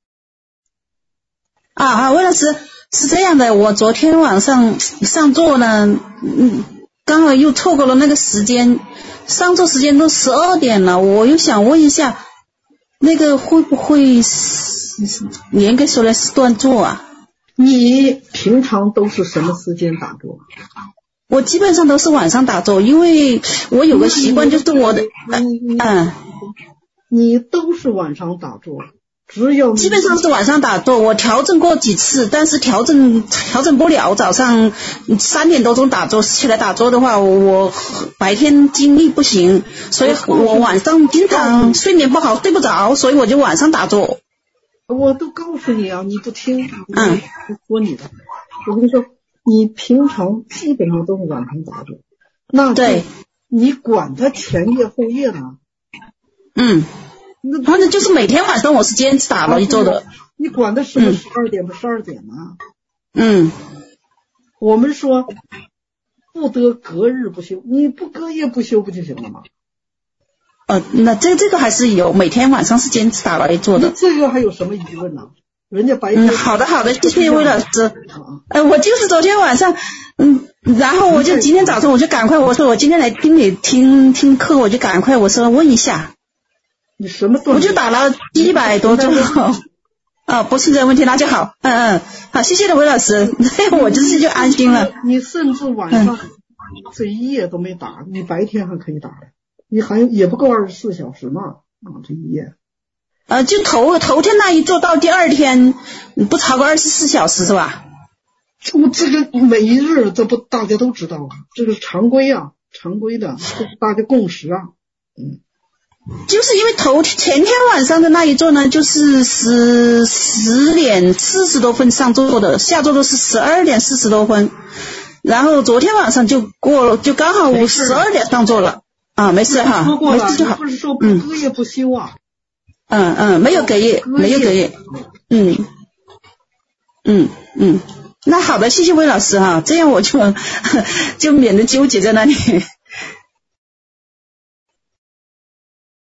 啊啊，魏老师是这样的，我昨天晚上上座呢，嗯，刚好又错过了那个时间，上座时间都十二点了，我又想问一下，那个会不会严格说来是断座啊？ 你平常都是什么时间打坐？ 我基本上都是晚上打坐，因为我有个习惯，就是我的，嗯， 你都是晚上打坐，只有基本上是晚上打坐。我调整过几次，但是调整调整不了。早上三点多钟打坐起来打坐的话，我白天精力不行，所以我晚上经常睡眠不好，睡不着，所以我就晚上打坐。 我都告诉你啊，你不听，嗯，说你的，我跟你说。你平常基本上都是晚上打坐，那对， 你管他前夜后夜呢？ 嗯，反正就是每天晚上我是坚持打了一周的。 你管他是不是十二点不十二点呢？ 嗯， 我们说不得隔日不休，你不隔夜不休不就行了吗？ 呃，那这这个还是有，每天晚上是坚持打了一周的。 那这个还有什么疑问呢？人家白天、 嗯、好的好的，谢谢魏老师。呃，我就是昨天晚上，嗯，然后我就今天早上我就赶快，我说我今天来听你听听课，我就赶快我说问一下。 你什么？ 我就打了一百多钟头。啊，不是这个问题，那就好。嗯嗯，好，谢谢了魏老师，我就是就安心了。 你甚至晚上、嗯、这一夜都没打，你白天还可以打的，你还也不够二十四小时嘛啊，这一夜。 呃，就头头天那一做到第二天不超过二十四小时是吧？ 这这个每一日这不大家都知道啊，这个是常规啊，常规的，这是大家共识啊。嗯， 就是因为头前天晚上的那一座呢，就是十十点四十多分上座的，下座都是十二点四十多分，然后昨天晚上就过了，就刚好我十二点上座了啊，没事哈，没事就好。 不是说不隔夜不休啊？ 嗯嗯，没有隔夜，没有隔夜，嗯嗯嗯， 那好的，谢谢魏老师哈，这样我就就免得纠结在那里。